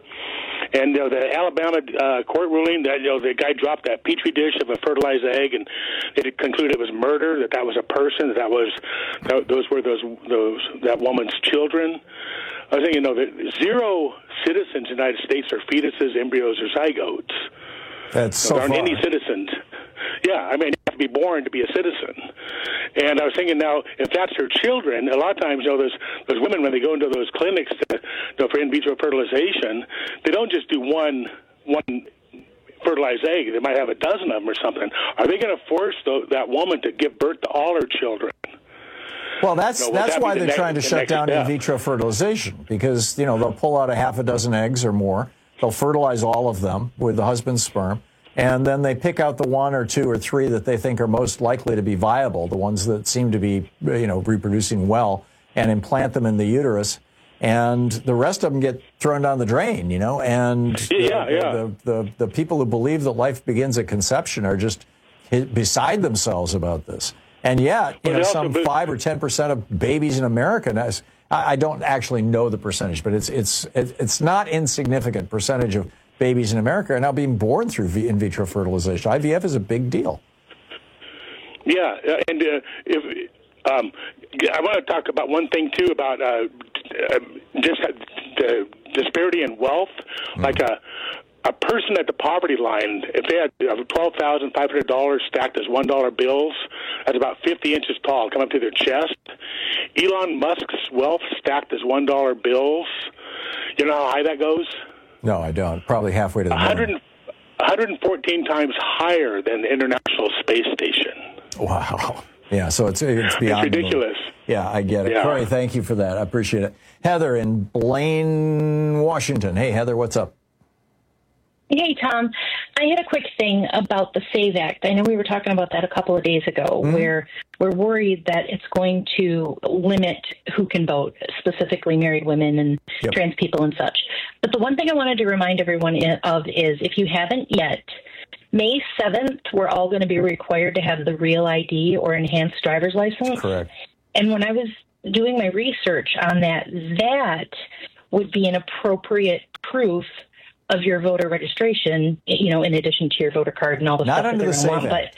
And the Alabama court ruling that the guy dropped that petri dish of a fertilized egg, and it concluded it was murder. That was a person. Those were that woman's children. I was thinking, that 0 citizens in the United States are fetuses, embryos, or zygotes. That's so there aren't far. any citizens. Yeah, I mean, you have to be born to be a citizen. And I was thinking, now, if that's their children, a lot of times, those women, when they go into those clinics for in vitro fertilization, they don't just do one fertilized egg. They might have a dozen of them or something. Are they going to force that woman to give birth to all her children? Well, that's why they're trying to shut down in vitro fertilization, because, they'll pull out a half a dozen eggs or more. They'll fertilize all of them with the husband's sperm. And then they pick out the 1 or 2 or 3 that they think are most likely to be viable, the ones that seem to be, reproducing well, and implant them in the uterus. And the rest of them get thrown down the drain, And the people who believe that life begins at conception are just beside themselves about this. And yet, some 5 or 10% of babies in America, I don't actually know the percentage, but it's not insignificant percentage of babies in America are now being born through in vitro fertilization. IVF is a big deal. Yeah, and I want to talk about one thing, too, about just the disparity in wealth. Like a person at the poverty line, if they had $12,500 stacked as $1 bills, that's about 50 inches tall, come up to their chest. Elon Musk's wealth stacked as $1 bills, you know how high that goes? No, I don't. Probably halfway to the moon. 114 times higher than the International Space Station. Wow. Yeah, so it's beyond. It's ridiculous. Yeah, I get it. Yeah. Corey, thank you for that. I appreciate it. Heather in Blaine, Washington. Hey, Heather, what's up? Hey, Tom. I had a quick thing about the SAVE Act. I know we were talking about that a couple of days ago, where we're worried that it's going to limit who can vote, specifically married women and trans people and such. But the one thing I wanted to remind everyone of is, if you haven't yet, May 7th, we're all going to be required to have the Real ID or enhanced driver's license. Correct. And when I was doing my research on that, that would be an appropriate proof of your voter registration, in addition to your voter card and all the stuff that they're going to want. But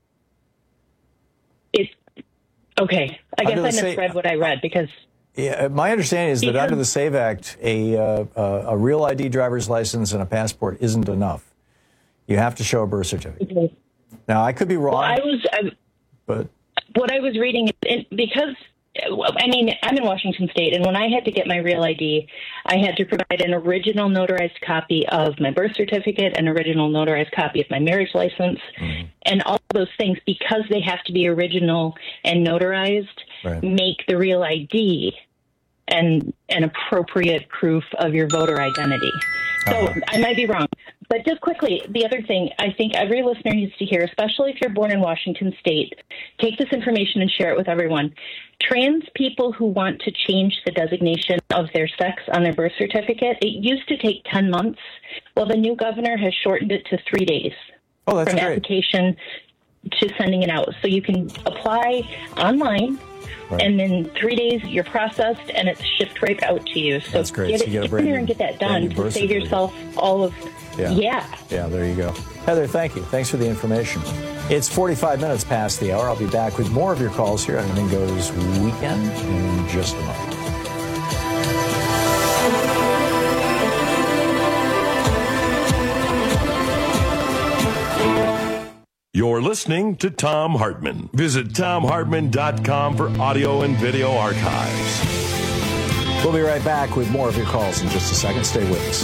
it's okay. I guess I misread what I read because. Yeah, my understanding is that under the SAVE Act, a real ID driver's license and a passport isn't enough. You have to show a birth certificate. Okay. Now, I could be wrong. But what I was reading, because I'm in Washington State, and when I had to get my real ID, I had to provide an original notarized copy of my birth certificate, an original notarized copy of my marriage license, and all those things, because they have to be original and notarized, make the real ID an appropriate proof of your voter identity. So I might be wrong. But just quickly, the other thing I think every listener needs to hear, especially if you're born in Washington State, take this information and share it with everyone. Trans people who want to change the designation of their sex on their birth certificate, it used to take 10 months. Well, the new governor has shortened it to 3 days. Oh, that's from great. Application to sending it out. So you can apply online. Right. And in 3 days, you're processed, and it's shipped right out to you. So that's great. Get in there and get that done to save yourself all of... Yeah, there you go. Heather, thank you. Thanks for the information. It's 45 minutes past the hour. I'll be back with more of your calls here on Anything Goes Weekend in just a moment. You're listening to Thom Hartmann. Visit ThomHartmann.com for audio and video archives. We'll be right back with more of your calls in just a second. Stay with us.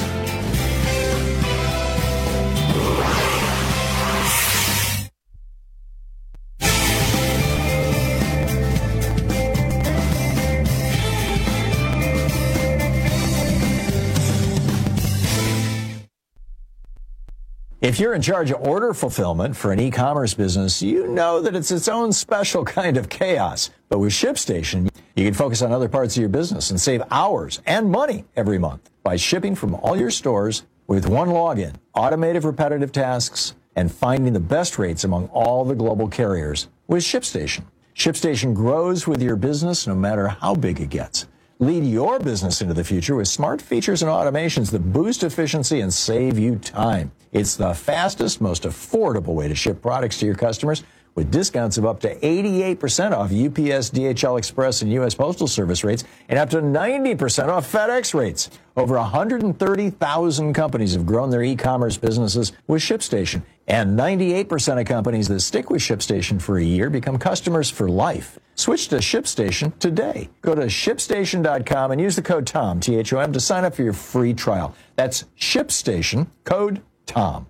If you're in charge of order fulfillment for an e-commerce business, you know that it's its own special kind of chaos. But with ShipStation, you can focus on other parts of your business and save hours and money every month by shipping from all your stores with one login, automated repetitive tasks, and finding the best rates among all the global carriers with ShipStation. ShipStation grows with your business no matter how big it gets. Lead your business into the future with smart features and automations that boost efficiency and save you time. It's the fastest, most affordable way to ship products to your customers with discounts of up to 88% off UPS, DHL Express, and U.S. Postal Service rates and up to 90% off FedEx rates. Over 130,000 companies have grown their e-commerce businesses with ShipStation, and 98% of companies that stick with ShipStation for a year become customers for life. Switch to ShipStation today. Go to ShipStation.com and use the code TOM, T-H-O-M, to sign up for your free trial. That's ShipStation, code TOM.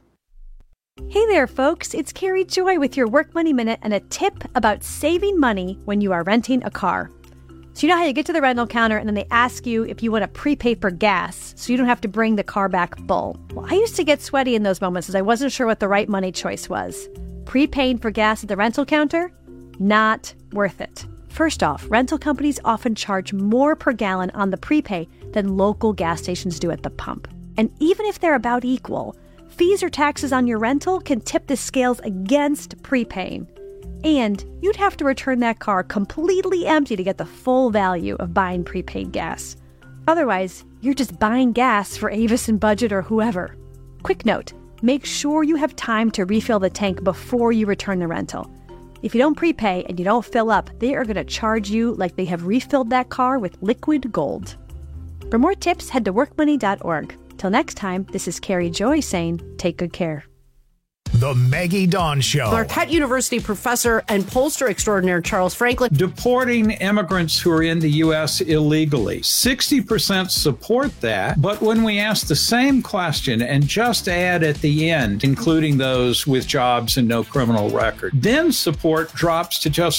Hey there, folks. It's Carrie Joy with your Work Money Minute and a tip about saving money when you are renting a car. So you know how you get to the rental counter and then they ask you if you want to prepay for gas so you don't have to bring the car back full. Well, I used to get sweaty in those moments as I wasn't sure what the right money choice was. Prepaying for gas at the rental counter? Not worth it. First off, rental companies often charge more per gallon on the prepay than local gas stations do at the pump. And even if they're about equal, fees or taxes on your rental can tip the scales against prepaying. And you'd have to return that car completely empty to get the full value of buying prepaid gas. Otherwise, you're just buying gas for Avis and Budget or whoever. Quick note, make sure you have time to refill the tank before you return the rental. If you don't prepay and you don't fill up, they are going to charge you like they have refilled that car with liquid gold. For more tips, head to workmoney.org. Till next time, this is Carrie Joy saying, take good care. The Maggie Dawn Show. Marquette University professor and pollster extraordinaire Charles Franklin. Deporting immigrants who are in the U.S. illegally. 60% support that. But when we ask the same question and just add at the end, including those with jobs and no criminal record, then support drops to just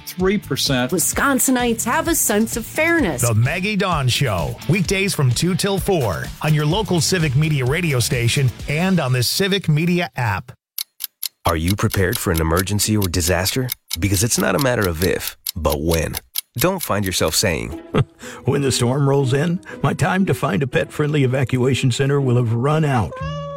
43%. Wisconsinites have a sense of fairness. The Maggie Dawn Show. Weekdays from 2 till 4 on your local Civic Media radio station and on the Civic Media app. Are you prepared for an emergency or disaster? Because it's not a matter of if, but when. Don't find yourself saying, when the storm rolls in, my time to find a pet-friendly evacuation center will have run out.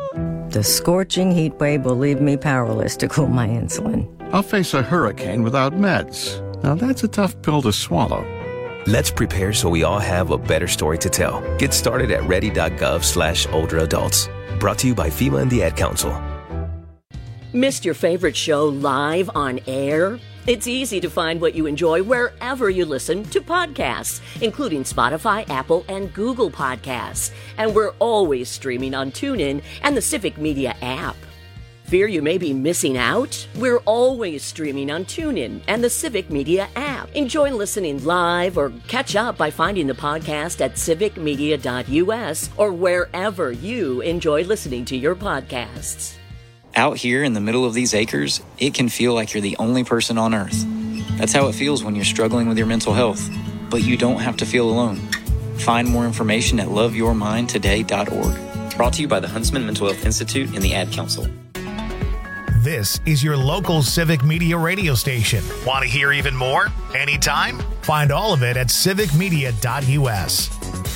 The scorching heat wave will leave me powerless to cool my insulin. I'll face a hurricane without meds. Now that's a tough pill to swallow. Let's prepare so we all have a better story to tell. Get started at ready.gov/older adults. Brought to you by FEMA and the Ad Council. Missed your favorite show live on air? It's easy to find what you enjoy wherever you listen to podcasts, including Spotify, Apple, and Google Podcasts. And we're always streaming on TuneIn and the Civic Media app. Fear you may be missing out? We're always streaming on TuneIn and the Civic Media app. Enjoy listening live or catch up by finding the podcast at civicmedia.us or wherever you enjoy listening to your podcasts. Out here in the middle of these acres, it can feel like you're the only person on Earth. That's how it feels when you're struggling with your mental health. But you don't have to feel alone. Find more information at loveyourmindtoday.org. Brought to you by the Huntsman Mental Health Institute and the Ad Council. This is your local Civic Media radio station. Want to hear even more? Anytime? Find all of it at civicmedia.us.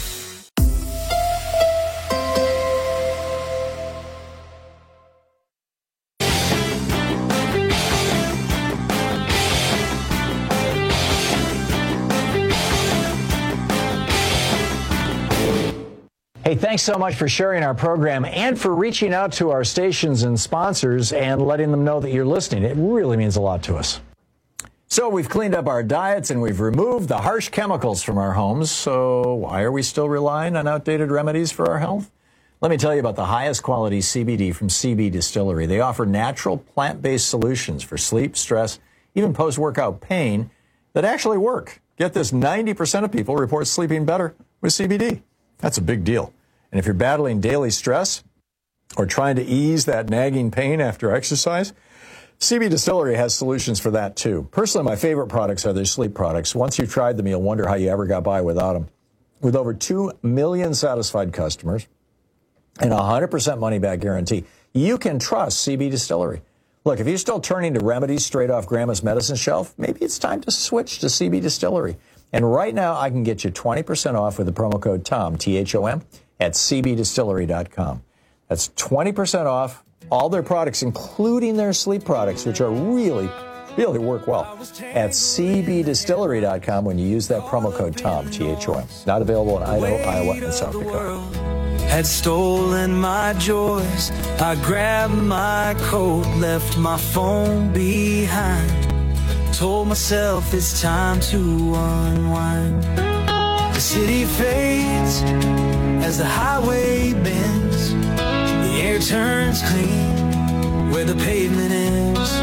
Hey, thanks so much for sharing our program and for reaching out to our stations and sponsors and letting them know that you're listening. It really means a lot to us. So we've cleaned up our diets and we've removed the harsh chemicals from our homes. So why are we still relying on outdated remedies for our health? Let me tell you about the highest quality CBD from CB Distillery. They offer natural plant-based solutions for sleep, stress, even post-workout pain that actually work. Get this, 90% of people report sleeping better with CBD. That's a big deal. And if you're battling daily stress or trying to ease that nagging pain after exercise, CB Distillery has solutions for that too. Personally, my favorite products are their sleep products. Once you've tried them, you'll wonder how you ever got by without them. With over 2 million satisfied customers and a 100% money-back guarantee, you can trust CB Distillery. Look, if you're still turning to remedies straight off Grandma's medicine shelf, maybe it's time to switch to CB Distillery. And right now, I can get you 20% off with the promo code TOM, T-H-O-M, at cbdistillery.com. That's 20% off all their products, including their sleep products, which are really work well, at cbdistillery.com when you use that promo code TOM, T-H-O-M. Not available in Idaho, Iowa, and South Dakota. Had stolen my joys. I grabbed my coat, left my phone behind. Told myself it's time to unwind. The city fades as the highway bends. The air turns clean where the pavement ends.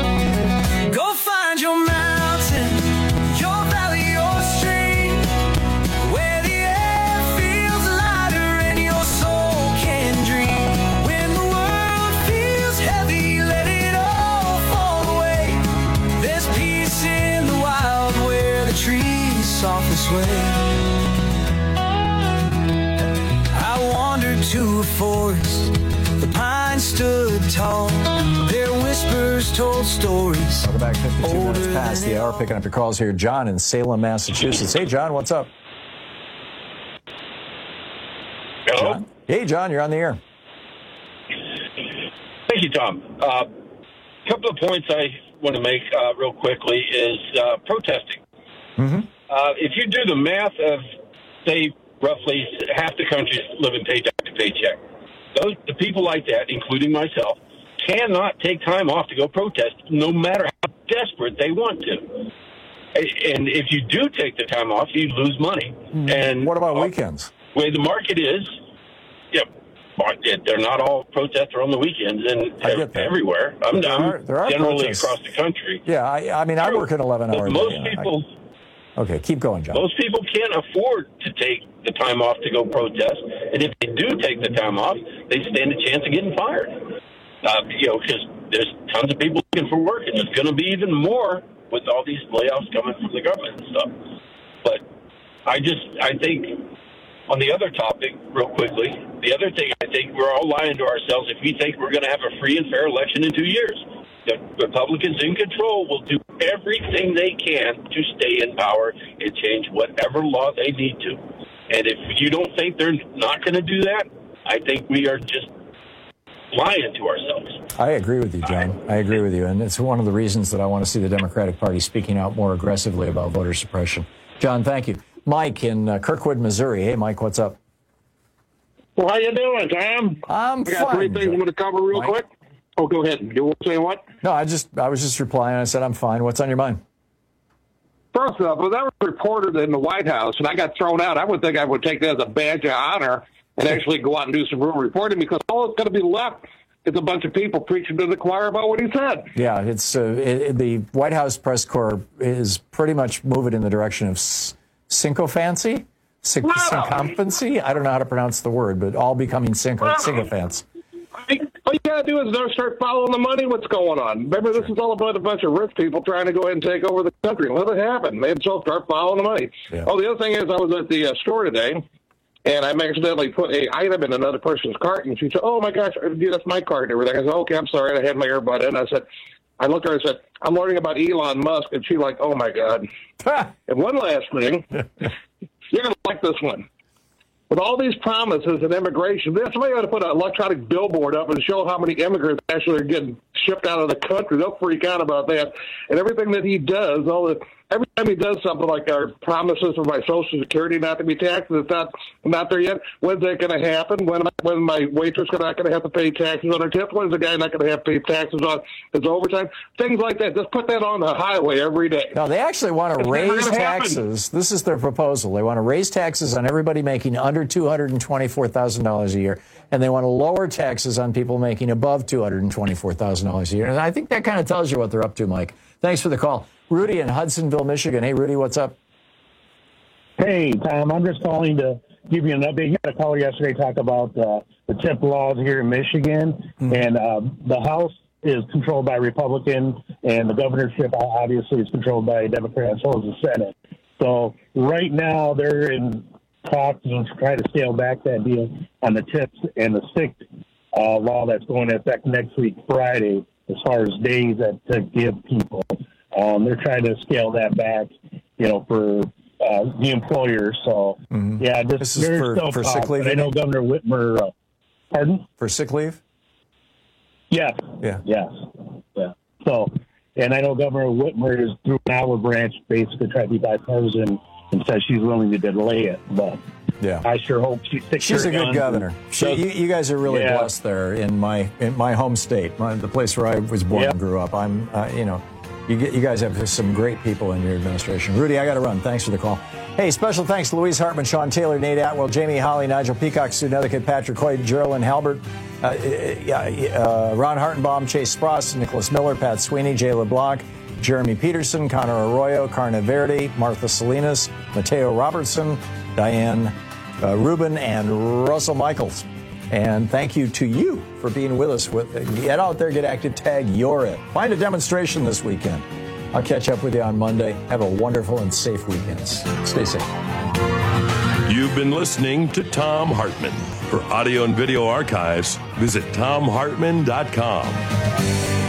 Go find your mountain, your valley, your stream, where the air feels lighter and your soul can dream. When the world feels heavy, let it all fall away. There's peace in the wild where the trees softly sway. I wandered to a forest, the pines stood tall, their whispers told stories. Welcome back, 52 minutes past the hour, picking up your calls here. John in Salem, Massachusetts. Hey, John, what's up? Hello? John? Hey, John, you're on the air. Thank you, Tom. A couple of points I want to make real quickly is protesting. Mm-hmm. If you do the math of, say, roughly half the country living paycheck to paycheck, the people like that, including myself, cannot take time off to go protest, no matter how desperate they want to. And if you do take the time off, you lose money. And what about weekends? The way the market is, they're not all protests are on the weekends and everywhere. I'm there are generally protests across the country. Yeah, I mean, I work an 11-hour day. Most people. Okay, keep going, John. Most people can't afford to take the time off to go protest, and if they do take the time off, they stand a chance of getting fired. Because there's tons of people looking for work, and there's going to be even more with all these layoffs coming from the government and stuff. But I think on the other topic, real quickly, the other thing I think we're all lying to ourselves if we think we're going to have a free and fair election in 2 years. The Republicans in control will do everything they can to stay in power and change whatever law they need to. And if you don't think they're not going to do that, I think we are just lying to ourselves. I agree with you, John. I agree with you. And it's one of the reasons that I want to see the Democratic Party speaking out more aggressively about voter suppression. John, thank you. Mike in Kirkwood, Missouri. Hey, Mike, what's up? Well, how you doing, Tom? I'm fine. I got 3 things I'm going to cover real quick. Oh, go ahead. You want to say what? No, I was just replying. I said I'm fine. What's on your mind? First off, well, that was reported in the White House, and I got thrown out. I would think I would take that as a badge of honor and actually go out and do some real reporting, because all that's going to be left is a bunch of people preaching to the choir about what he said. Yeah, it's the White House press corps is pretty much moving in the direction of sycophancy. Sycophancy? I don't know how to pronounce the word, but all becoming sycophants. All you got to do is start following the money, what's going on. Remember, this is all about a bunch of rich people trying to go ahead and take over the country. Let it happen. They just start following the money. Yeah. Oh, the other thing is, I was at the store today, and I accidentally put an item in another person's cart, and she said, oh, my gosh, dude, that's my cart and everything. I said, okay, I'm sorry. I had my earbud in. I looked at her and said, I'm learning about Elon Musk, and she's like, oh, my God. And one last thing, you're going to like this one. With all these promises and immigration, somebody ought to put an electronic billboard up and show how many immigrants actually are getting shipped out of the country. They'll freak out about that. And everything that he does, every time he does something like our promises for my Social Security not to be taxed, it's not there yet. When's that going to happen? When my waitress not going to have to pay taxes on her tip? When's the guy not going to have to pay taxes on his overtime? Things like that. Just put that on the highway every day. No, they actually want to raise taxes. This is their proposal. They want to raise taxes on everybody making under $224,000 a year, and they want to lower taxes on people making above $224,000 a year. And I think that kind of tells you what they're up to, Mike. Thanks for the call. Rudy in Hudsonville, Michigan. Hey, Rudy, what's up? Hey, Tom, I'm just calling to give you an update. You had a caller yesterday talk about the tip laws here in Michigan, and the House is controlled by Republicans, and the governorship obviously is controlled by Democrats, so is the Senate. So right now they're in talks to try to scale back that deal on the tips and the sick law that's going into effect next week, Friday, as far as days to give people. They're trying to scale that back, for the employers. So, yeah, this is for sick leave. I know Governor Whitmer. Pardon? For sick leave? Yes. Yeah. Yes. Yeah. So, and I know Governor Whitmer is through an olive branch, basically trying to be bipartisan, and says she's willing to delay it. But yeah, I sure hope she's a good governor. You guys are really blessed there in my home state, the place where I was born and grew up. You guys have some great people in your administration. Rudy, I got to run. Thanks for the call. Hey, special thanks to Louise Hartman, Sean Taylor, Nate Atwell, Jamie Holly, Nigel Peacock, Sue Nethercutt, Patrick Hoyt, Geraldine Halbert, Ron Hartenbaum, Chase Spross, Nicholas Miller, Pat Sweeney, Jay LeBlanc, Jeremy Peterson, Connor Arroyo, Carna Verde, Martha Salinas, Mateo Robertson, Diane Rubin, and Russell Michaels. And thank you to you for being with us. Get out there, get active, tag You're It. Find a demonstration this weekend. I'll catch up with you on Monday. Have a wonderful and safe weekend. Stay safe. You've been listening to Thom Hartmann. For audio and video archives, visit ThomHartmann.com.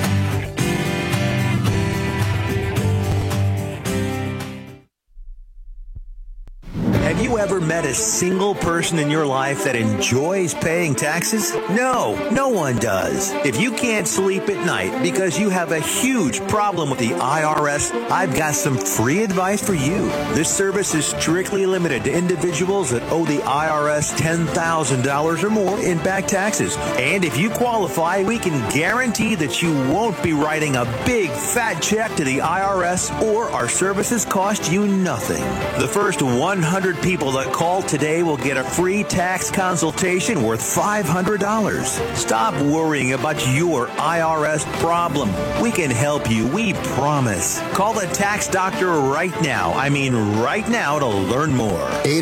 Have you ever met a single person in your life that enjoys paying taxes? No one does. If you can't sleep at night because you have a huge problem with the IRS, I've got some free advice for you. This service is strictly limited to individuals that owe the IRS $10,000 or more in back taxes. And if you qualify, we can guarantee that you won't be writing a big fat check to the IRS, or our services cost you nothing. The first 100 people that call today will get a free tax consultation worth $500. Stop worrying about your IRS problem. We can help you, we promise. Call the tax doctor right now. I mean right now, to learn more.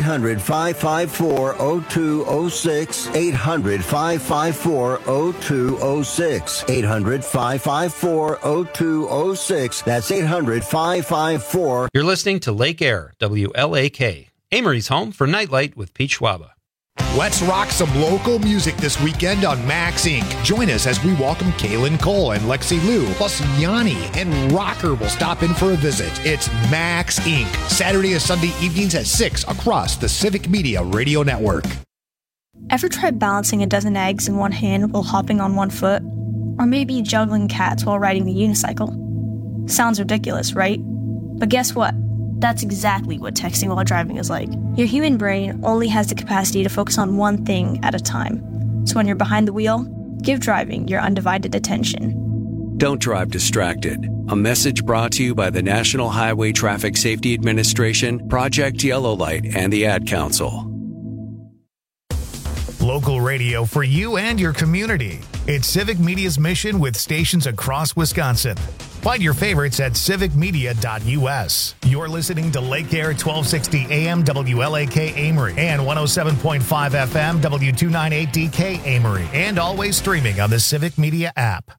800-554-0206. 800-554-0206. 800-554-0206. That's 800-554. You're listening to Lake Air, WLAK. Amory's home for Nightlight with Pete Schwaba. Let's rock some local music this weekend on Max Inc. Join us as we welcome Kaylin Cole and Lexi Lou, plus Yanni and Rocker will stop in for a visit. It's Max Inc. Saturday and Sunday evenings at 6 across the Civic Media Radio Network. Ever tried balancing a dozen eggs in one hand while hopping on one foot? Or maybe juggling cats while riding the unicycle? Sounds ridiculous, right? But guess what? That's exactly what texting while driving is like. Your human brain only has the capacity to focus on one thing at a time. So when you're behind the wheel, give driving your undivided attention. Don't drive distracted. A message brought to you by the National Highway Traffic Safety Administration, Project Yellow Light, and the Ad Council. Local radio for you and your community. It's Civic Media's mission with stations across Wisconsin. Find your favorites at civicmedia.us. You're listening to Lake Air 1260 AM WLAK Amory and 107.5 FM W298DK Amory, and always streaming on the Civic Media app.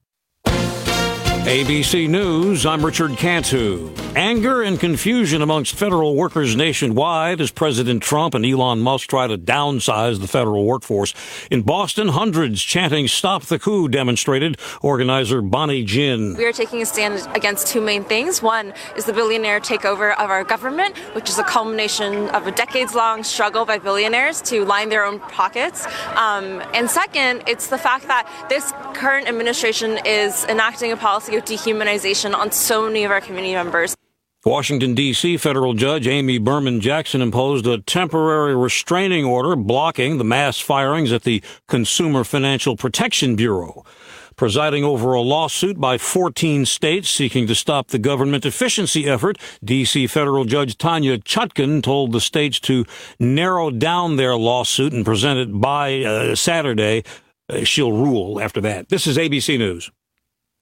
ABC News, I'm Richard Cantu. Anger and confusion amongst federal workers nationwide as President Trump and Elon Musk try to downsize the federal workforce. In Boston, hundreds chanting "Stop the Coup" demonstrated. Organizer Bonnie Jin. We are taking a stand against two main things. One is the billionaire takeover of our government, which is a culmination of a decades-long struggle by billionaires to line their own pockets. And second, it's the fact that this current administration is enacting a policy of dehumanization on so many of our community members. Washington, D.C. federal judge Amy Berman Jackson imposed a temporary restraining order blocking the mass firings at the Consumer Financial Protection Bureau. Presiding over a lawsuit by 14 states seeking to stop the government efficiency effort, D.C. federal judge Tanya Chutkan told the states to narrow down their lawsuit and present it by Saturday. She'll rule after that. This is ABC News.